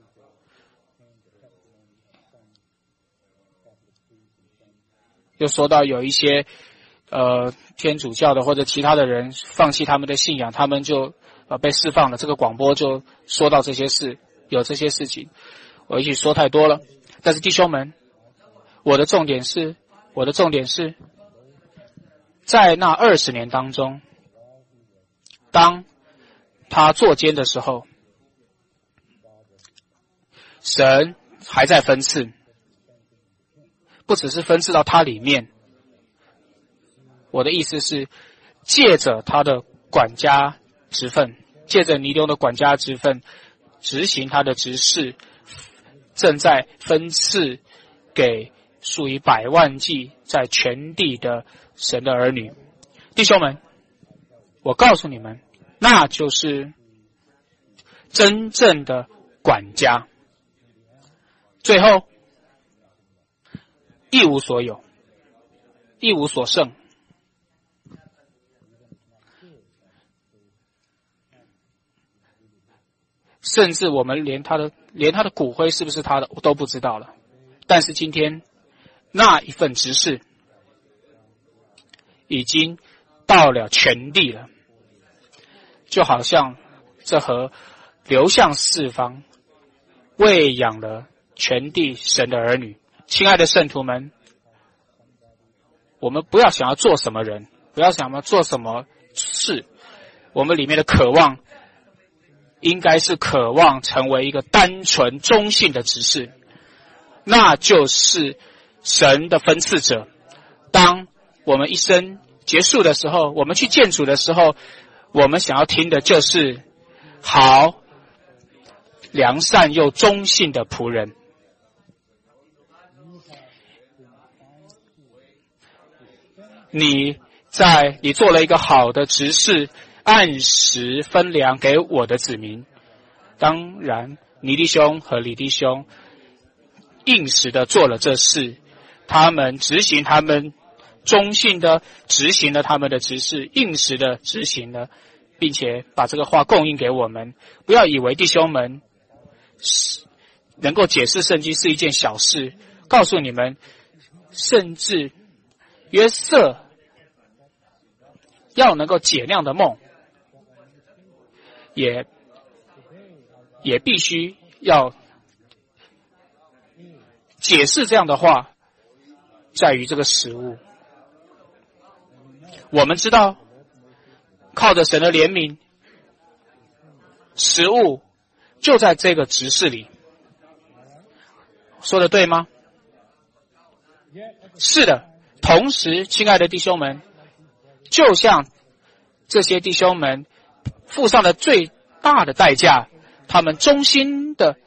又说到有一些呃天主教的或者其他的人放弃他们的信仰，他们就呃被释放了。这个广播就说到这些事，有这些事情，我也许说太多了。但是弟兄们，我的重点是，我的重点是，在那二十年当中，当他坐监的时候，神还在分赐，不只是分赐到他里面。我的意思是，借着他的管家职分，借着倪弟兄的管家职分，执行他的职事，正在分赐给数以百万计在全地的神的儿女。弟兄们，我告诉你们，那就是真正的管家。最后一无所有，一无所剩，甚至我们连他的连他的骨灰是不是他的都不知道了。但是今天那一份职事已经到了全地了，就好像这河流向四方，喂养了全地神的儿女。亲爱的圣徒们，我们不要想要做什么人，不要想要做什么事，我们里面的渴望应该是渴望成为一个单纯忠信的执事，那就是神的分赐者。当我们一生结束的时候，我们去见主的时候，我们想要听的就是好良善又忠信的仆人。你在你做了一个好的执事，按时分粮给我的子民。当然倪弟兄和李弟兄应时的做了这事，他们执行他们忠信的执行了他们的执事，应时的执行了，并且把这个话供应给我们。不要以为弟兄们能够解释圣经是一件小事，告诉你们，甚至约瑟要能够解那样的梦，也也必须要解释这样的话，在于这个食物。我们知道，靠着神的怜悯， 食物就在这个执事里。说的对吗？是的。同时，亲爱的弟兄们，就像这些弟兄们付上了最大的代价，他们衷心的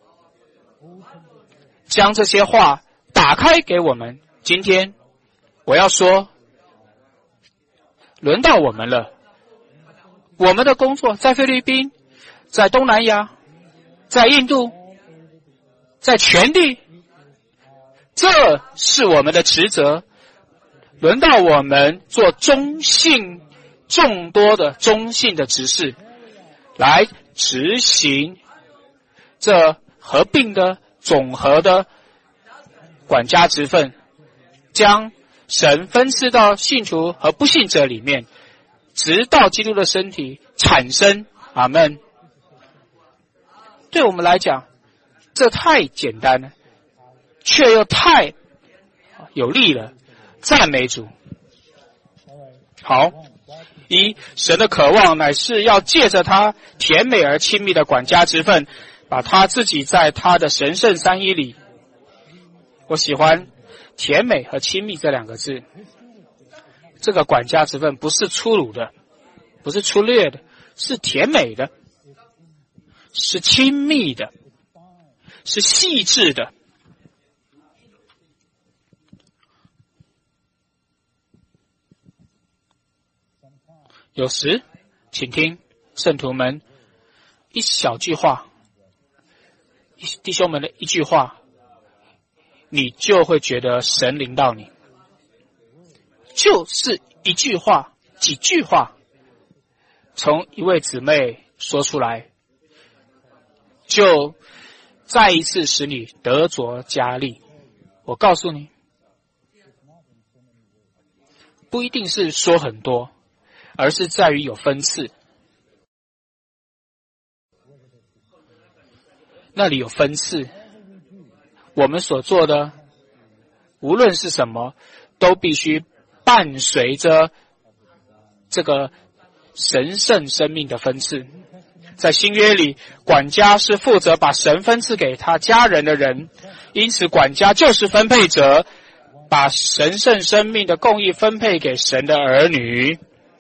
将这些话打开给我们。今天我要说，轮到我们了。我们的工作在菲律宾，在东南亚，在印度，在全地，这是我们的职责。轮到我们做中信众多的中信的执事，来执行这合并的总和的管家职分，将神分赐到信徒和不信者里面，直到基督的身体产生。阿们。对我们来讲，这太简单了，却又太有力了。赞美主。好，一，神的渴望乃是要借着他甜美而亲密的管家之分，把他自己在他的神圣三一里。我喜欢甜美和亲密这两个字。这个管家之分不是粗鲁的，不是粗略的，是甜美的，是亲密的，是细致的。有时，请听圣徒们一小句话，弟兄们的一句话，你就会觉得神临到你。就是一句话，几句话，从一位姊妹说出来，就再一次使你得着加力。我告诉你，不一定是说很多，而是在于有分次。那里有分次，我们所做的无论是什么，都必须伴随着这个神圣生命的分次。在新约里，管家是负责把神分赐给他家人的人，因此管家就是分配者，把神圣生命的供应分配给神的儿女。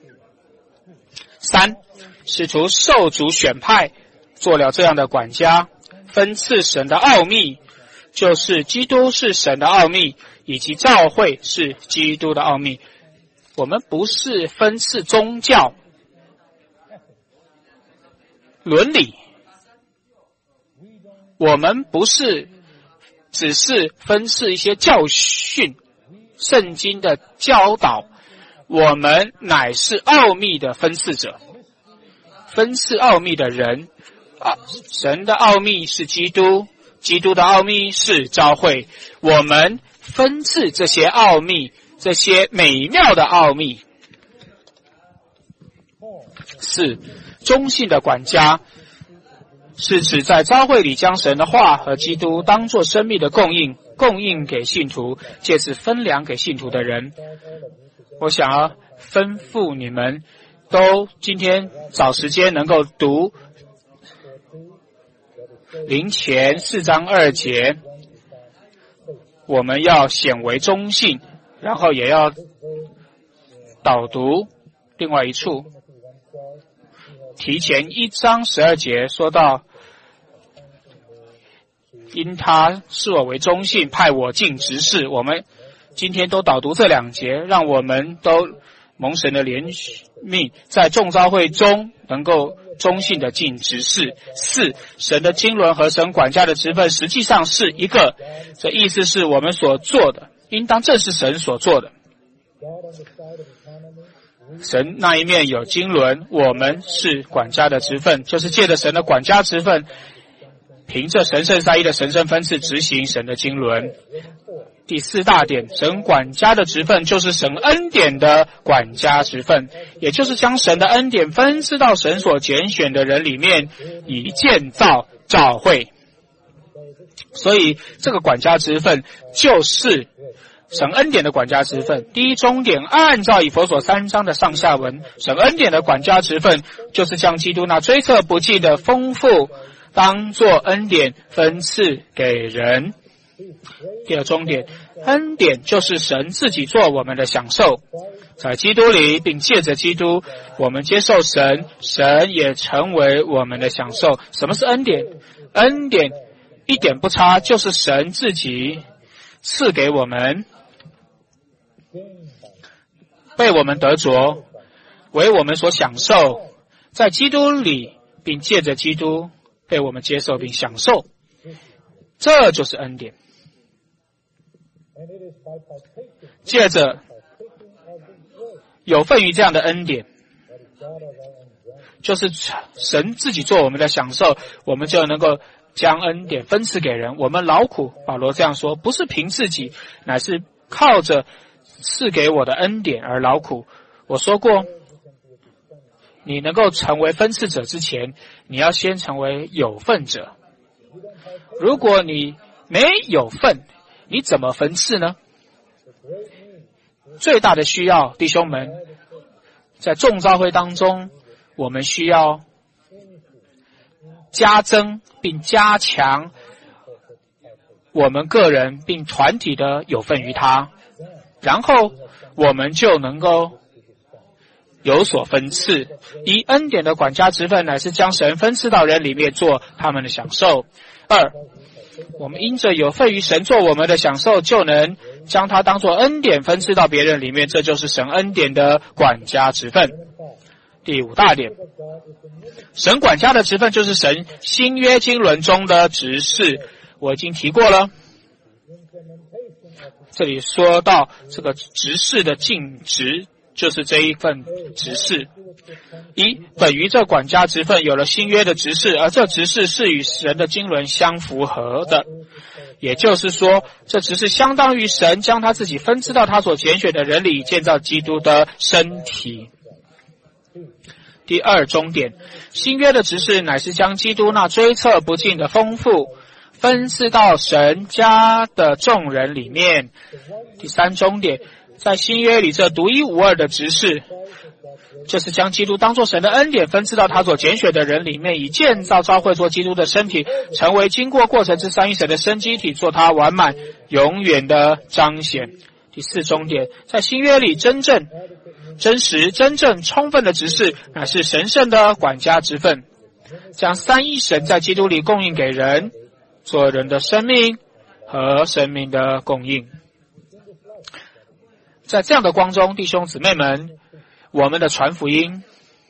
三，使徒受主选派做了这样的管家，分赐神的奥秘，就是基督是神的奥秘，以及教会是基督的奥秘。我们不是分赐宗教、伦理，我们不是只是分赐一些教训、圣经的教导，我们乃是奥秘的分赐者，分赐奥秘的人。啊，神的奥秘是基督，基督的奥秘是教会，我们分赐这些奥秘，这些美妙的奥秘。四，中信的管家是指在教会里将神的话和基督当作生命的供应，供应给信徒，借此分粮给信徒的人。我想要吩咐你们都今天找时间能够读林前四章二节，我们要显为忠信，然后也要导读另外一处。提前一章十二节说到，因他视我为忠信，派我尽职事。我们今天都导读这两节，让我们都蒙神的怜悯，在众召会中能够忠信的尽职事。四，神的经纶和神管家的职分实际上是一个，这意思是我们所做的应当正是神所做的。神那一面有经纶，我们是管家的职分，就是借着神的管家职分，凭着神圣三一的神圣分赐执行神的经纶。第四大点，神管家的职分就是神恩典的管家职分，也就是将神的恩典分赐到神所拣选的人里面，以建造教会。所以这个管家职分就是神恩典的管家职分。第一终点，按照以弗所三章的上下文，神恩典的管家职分就是将基督那追测不尽的丰富当作恩典分赐给人。第二终点，恩典就是神自己做我们的享受，在基督里并借着基督我们接受神，神也成为我们的享受。什么是恩典？恩典一点不差，就是神自己赐给我们，被我们得着，为我们所享受，在基督里并借着基督被我们接受并享受，这就是恩典。借着有份于这样的恩典，就是神自己做我们的享受，我们就能够将恩典分赐给人。我们劳苦，保罗这样说，不是凭自己，乃是靠着赐给我的恩典而劳苦。我说过，你能够成为分赐者之前，你要先成为有份者。如果你没有份，你怎么分赐呢？最大的需要，弟兄们，在众召会当中，我们需要加增并加强我们个人并团体的有份于他，然后我们就能够有所分赐。一，恩典的管家职分乃是将神分赐到人里面做他们的享受。二，我们因着有份于神做我们的享受，就能将它当作恩典分赐到别人里面，这就是神恩典的管家职分。第五大点，神管家的职分就是神新约经纶中的执事，我已经提过了。这里说到这个执事的尽职，就是这一份执事。一，本于这管家职分有了新约的执事，而这执事是与神的经纶相符合的，也就是说，这只是相当于神将他自己分赐到他所拣选的人里，建造基督的身体。第二终点，新约的执事乃是将基督那追测不尽的丰富分赐到神家的众人里面。第三终点，在新约里这独一无二的执事，就是将基督当作神的恩典分赐到他所拣选的人里面，以建造召会做基督的身体，成为经过过程之三一神的生机体，做他完满永远的彰显。第四终点，在新约里真正真实真正充分的执事乃是神圣的管家职分，将三一神在基督里供应给人，做人的生命和生命的供应。在这样的光中，弟兄姊妹们，我们的传福音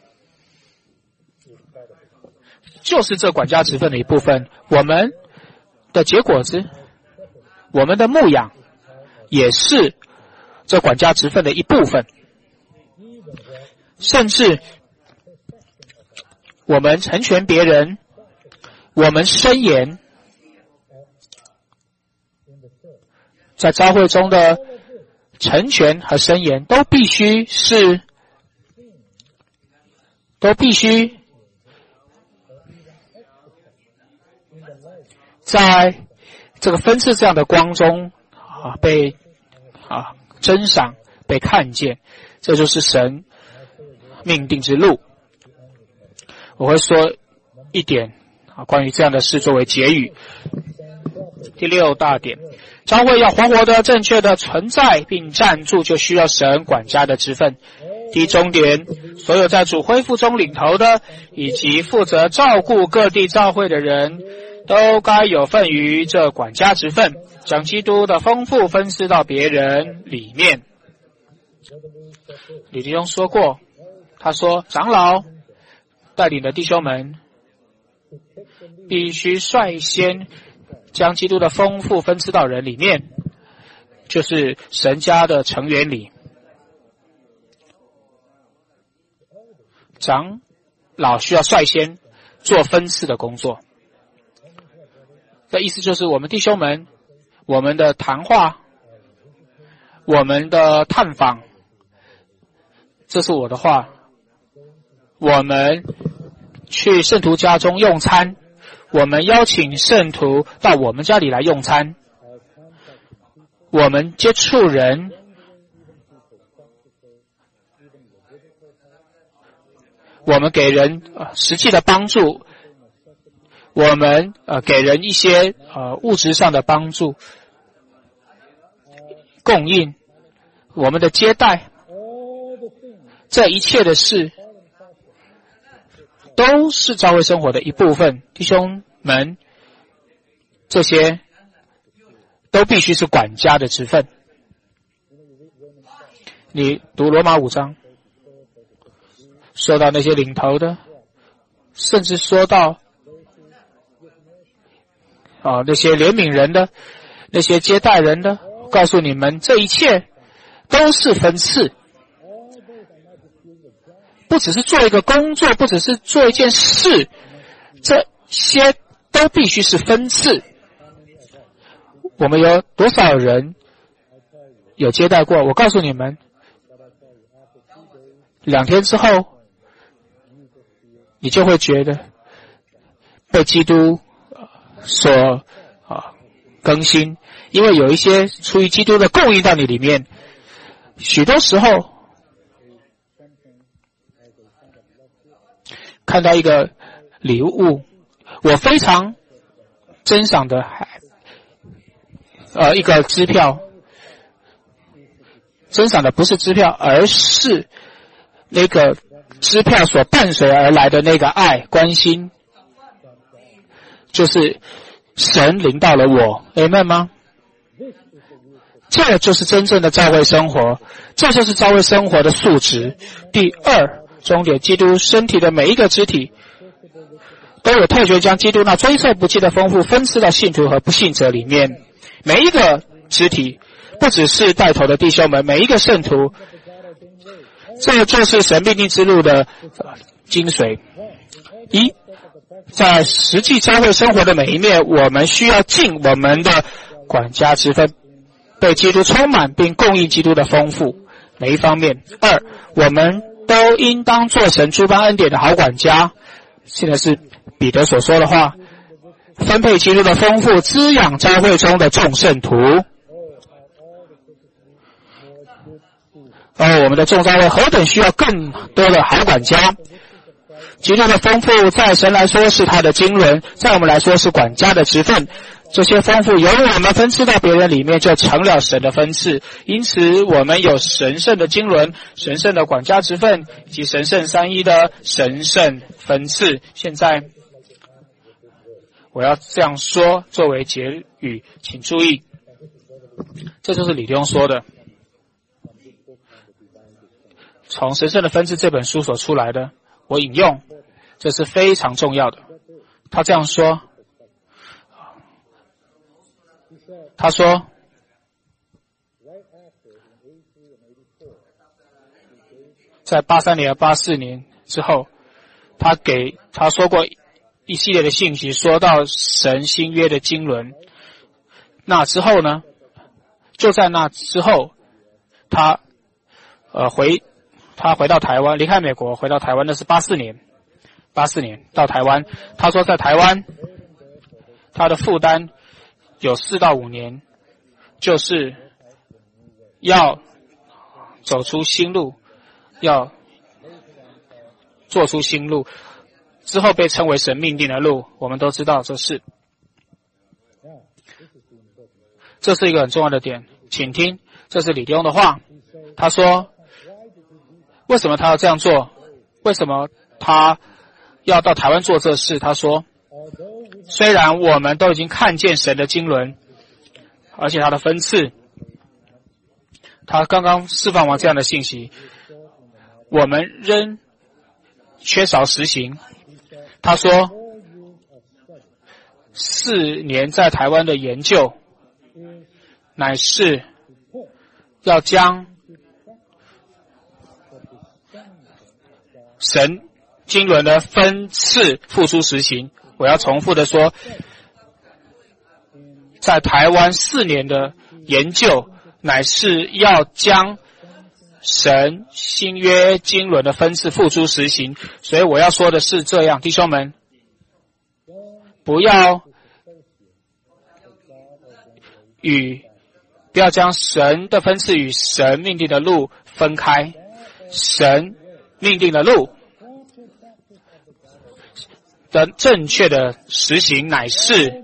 就是这管家职分的一部分，我们的结果子，我们的牧养也是这管家职分的一部分，甚至我们成全别人，我们申言，在召会中的成全和申言都必须是都必须在这个分赐这样的光中啊被啊珍赏，被看见，这就是神命定之路。我会说一点啊关于这样的事作为结语。第六大点，教会要活活的正确的存在并站住，就需要神管家的职分。第一终点，所有在主恢复中领头的以及负责照顾各地教会的人都该有份于这管家职分，将基督的丰富分施到别人里面。李弟兄说过，他说长老带领的弟兄们必须率先将基督的丰富分施到人里面，就是神家的成员里。长老需要率先做分赐的工作，这意思就是我们弟兄们，我们的谈话，我们的探访，这是我的话，我们去圣徒家中用餐，我们邀请圣徒到我们家里来用餐， 我们接触人，我们给人、呃、实际的帮助，我们、呃、给人一些、呃、物质上的帮助，供应，我们的接待，这一切的事都是教会生活的一部分。弟兄们，这些都必须是管家的职分。你读罗马五章，说到那些领头的，甚至说到啊那些怜悯人的，那些接待人的，告诉你们，这一切都是分次，不只是做一个工作，不只是做一件事，这些都必须是分次。我们有多少人有接待过？我告诉你们，两天之后，你就会觉得被基督所啊更新，因为有一些出于基督的供应到你里面。许多时候看到一个礼物，我非常珍赏的呃一个支票，珍赏的不是支票，而是那个支票所伴随而来的那个爱关心，就是神领到了我 Amen 吗？这就是真正的教会生活，这就是教会生活的素质。第二重点，基督身体的每一个肢体都有特权将基督那追测不尽的丰富分赐到信徒和不信者里面。每一个肢体，不只是带头的弟兄们，每一个圣徒，这就是神命定之路的精髓。一，在实际教会生活的每一面，我们需要尽我们的管家之分，被基督充满并供应基督的丰富每一方面。二，我们都应当做神诸般恩典的好管家。现在是彼得所说的话，分配基督的丰富，滋养教会中的众圣徒。而我们的众教会何等需要更多的好管家。基督的丰富在神来说是他的经纶，在我们来说是管家的职分。这些丰富由我们分赐到别人里面，就成了神的分赐。因此我们有神圣的经纶、神圣的管家职分以及神圣三一的神圣分赐。现在我要这样说作为结语，请注意，这就是李弟兄说的，从神圣的分赐这本书所出来的，我引用，这是非常重要的。他这样说，他说在八三年和八四年之后，他给他说过一系列的信息，说到神新约的经纶。那之后呢，就在那之后，他呃回他回到台湾，离开美国回到台湾，那是八四年八四年到台湾。他说在台湾他的负担有四到五年，就是要走出新路，要做出新路，之后被称为神命定的路。我们都知道这是这是一个很重要的点，请听，这是李弟兄的话。他说为什么他要这样做，为什么他要到台湾做这事。他说虽然我们都已经看见神的经纶，而且他的分赐，他刚刚释放完这样的信息，我们仍缺少实行。他说四年在台湾的研究乃是要将神经纶的分次付诸实行。我要重复的说，在台湾四年的研究乃是要将神新约经纶的分次付诸实行。所以我要说的是这样，弟兄们，不要与不要将神的分赐与神命定的路分开。神命定的路的正确的实行，乃是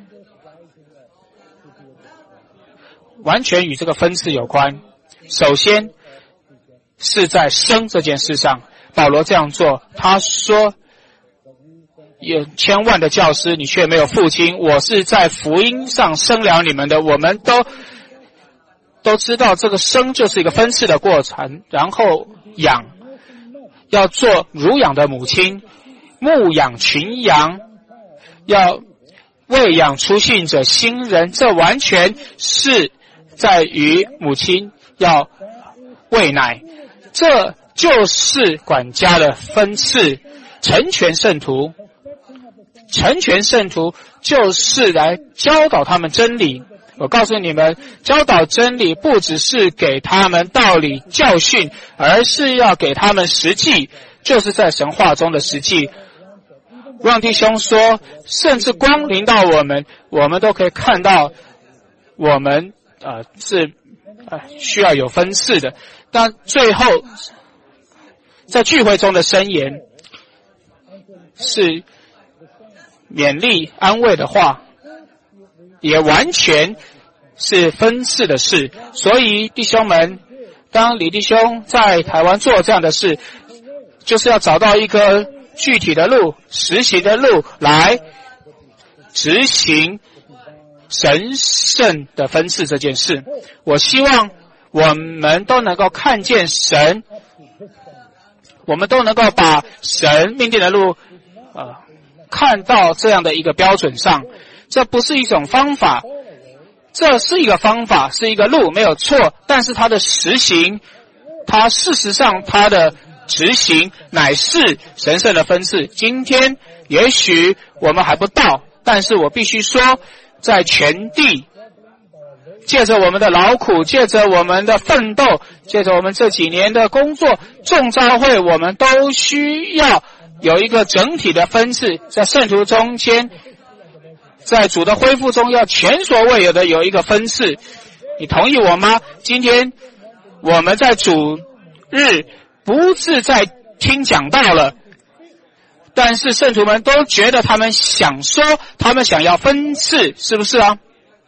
完全与这个分赐有关。首先是在生这件事上，保罗这样做，他说有千万的教师，你却没有父亲，我是在福音上生了你们的。我们都都知道这个生就是一个分赐的过程，然后养，要做乳养的母亲，牧养群羊，要喂养初信者新人，这完全是在于母亲要喂奶，这就是管家的分赐。成全圣徒，成全圣徒就是来教导他们真理。我告诉你们，教导真理不只是给他们道理教训，而是要给他们实际，就是在神话中的实际。让弟兄说，甚至光临到我们，我们都可以看到我们呃是呃需要有分赐的。但最后在聚会中的箴言是勉励安慰的话，也完全是分赐的事。所以弟兄们，当李弟兄在台湾做这样的事，就是要找到一个具体的路，实行的路来执行神圣的分赐这件事。我希望我们都能够看见神，我们都能够把神命定的路呃看到这样的一个标准上。这不是一种方法，这是一个方法，是一个路，没有错，但是它的实行，它事实上它的执行乃是神圣的分赐。今天也许我们还不到，但是我必须说，在全地借着我们的劳苦，借着我们的奋斗，借着我们这几年的工作，众召会我们都需要有一个整体的分赐，在圣徒中间，在主的恢复中要前所未有的有一个分赐。你同意我吗？今天我们在主日不是在听讲道了，但是圣徒们都觉得他们想说，他们想要分赐，是不是啊？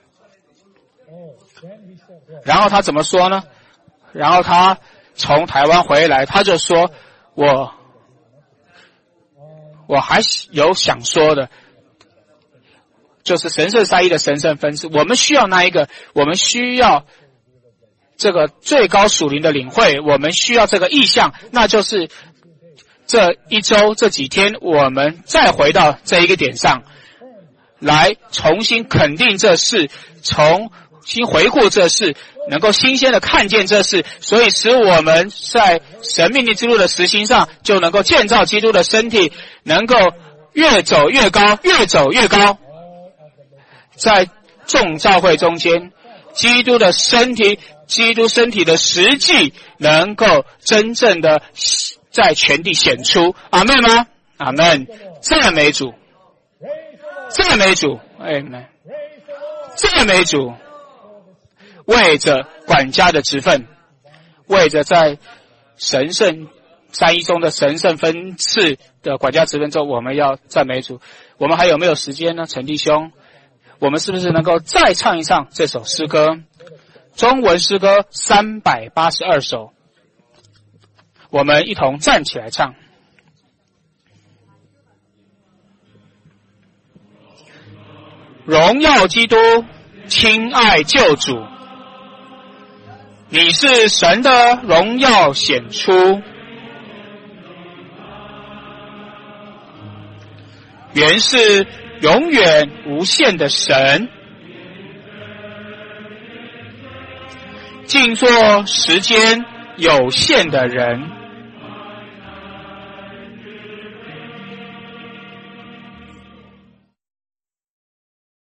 然后他怎么说呢？然后他从台湾回来，他就说，我我还有想说的，就是神圣三一的神圣分赐。我们需要那一个，我们需要这个最高属灵的领会，我们需要这个意向，那就是这一周这几天我们再回到这一个点上来，重新肯定这事，重新回顾这事，能够新鲜的看见这事，所以使我们在神命令之路的实行上就能够建造基督的身体，能够越走越高，越走越高。在众召会中间，基督的身体，基督身体的实际能够真正的在全地显出。阿们吗？阿们。赞美主，赞美主，阿们，赞美主。为着管家的职分，为着在神圣三一中的神圣分赐的管家职分中，我们要赞美主。我们还有没有时间呢？陈弟兄，我们是不是能够再唱一唱这首诗歌？中文诗歌三百八十二首，我们一同站起来唱。荣耀基督，亲爱救主，你是神的荣耀显出，原是永远无限的神，静坐时间有限的人，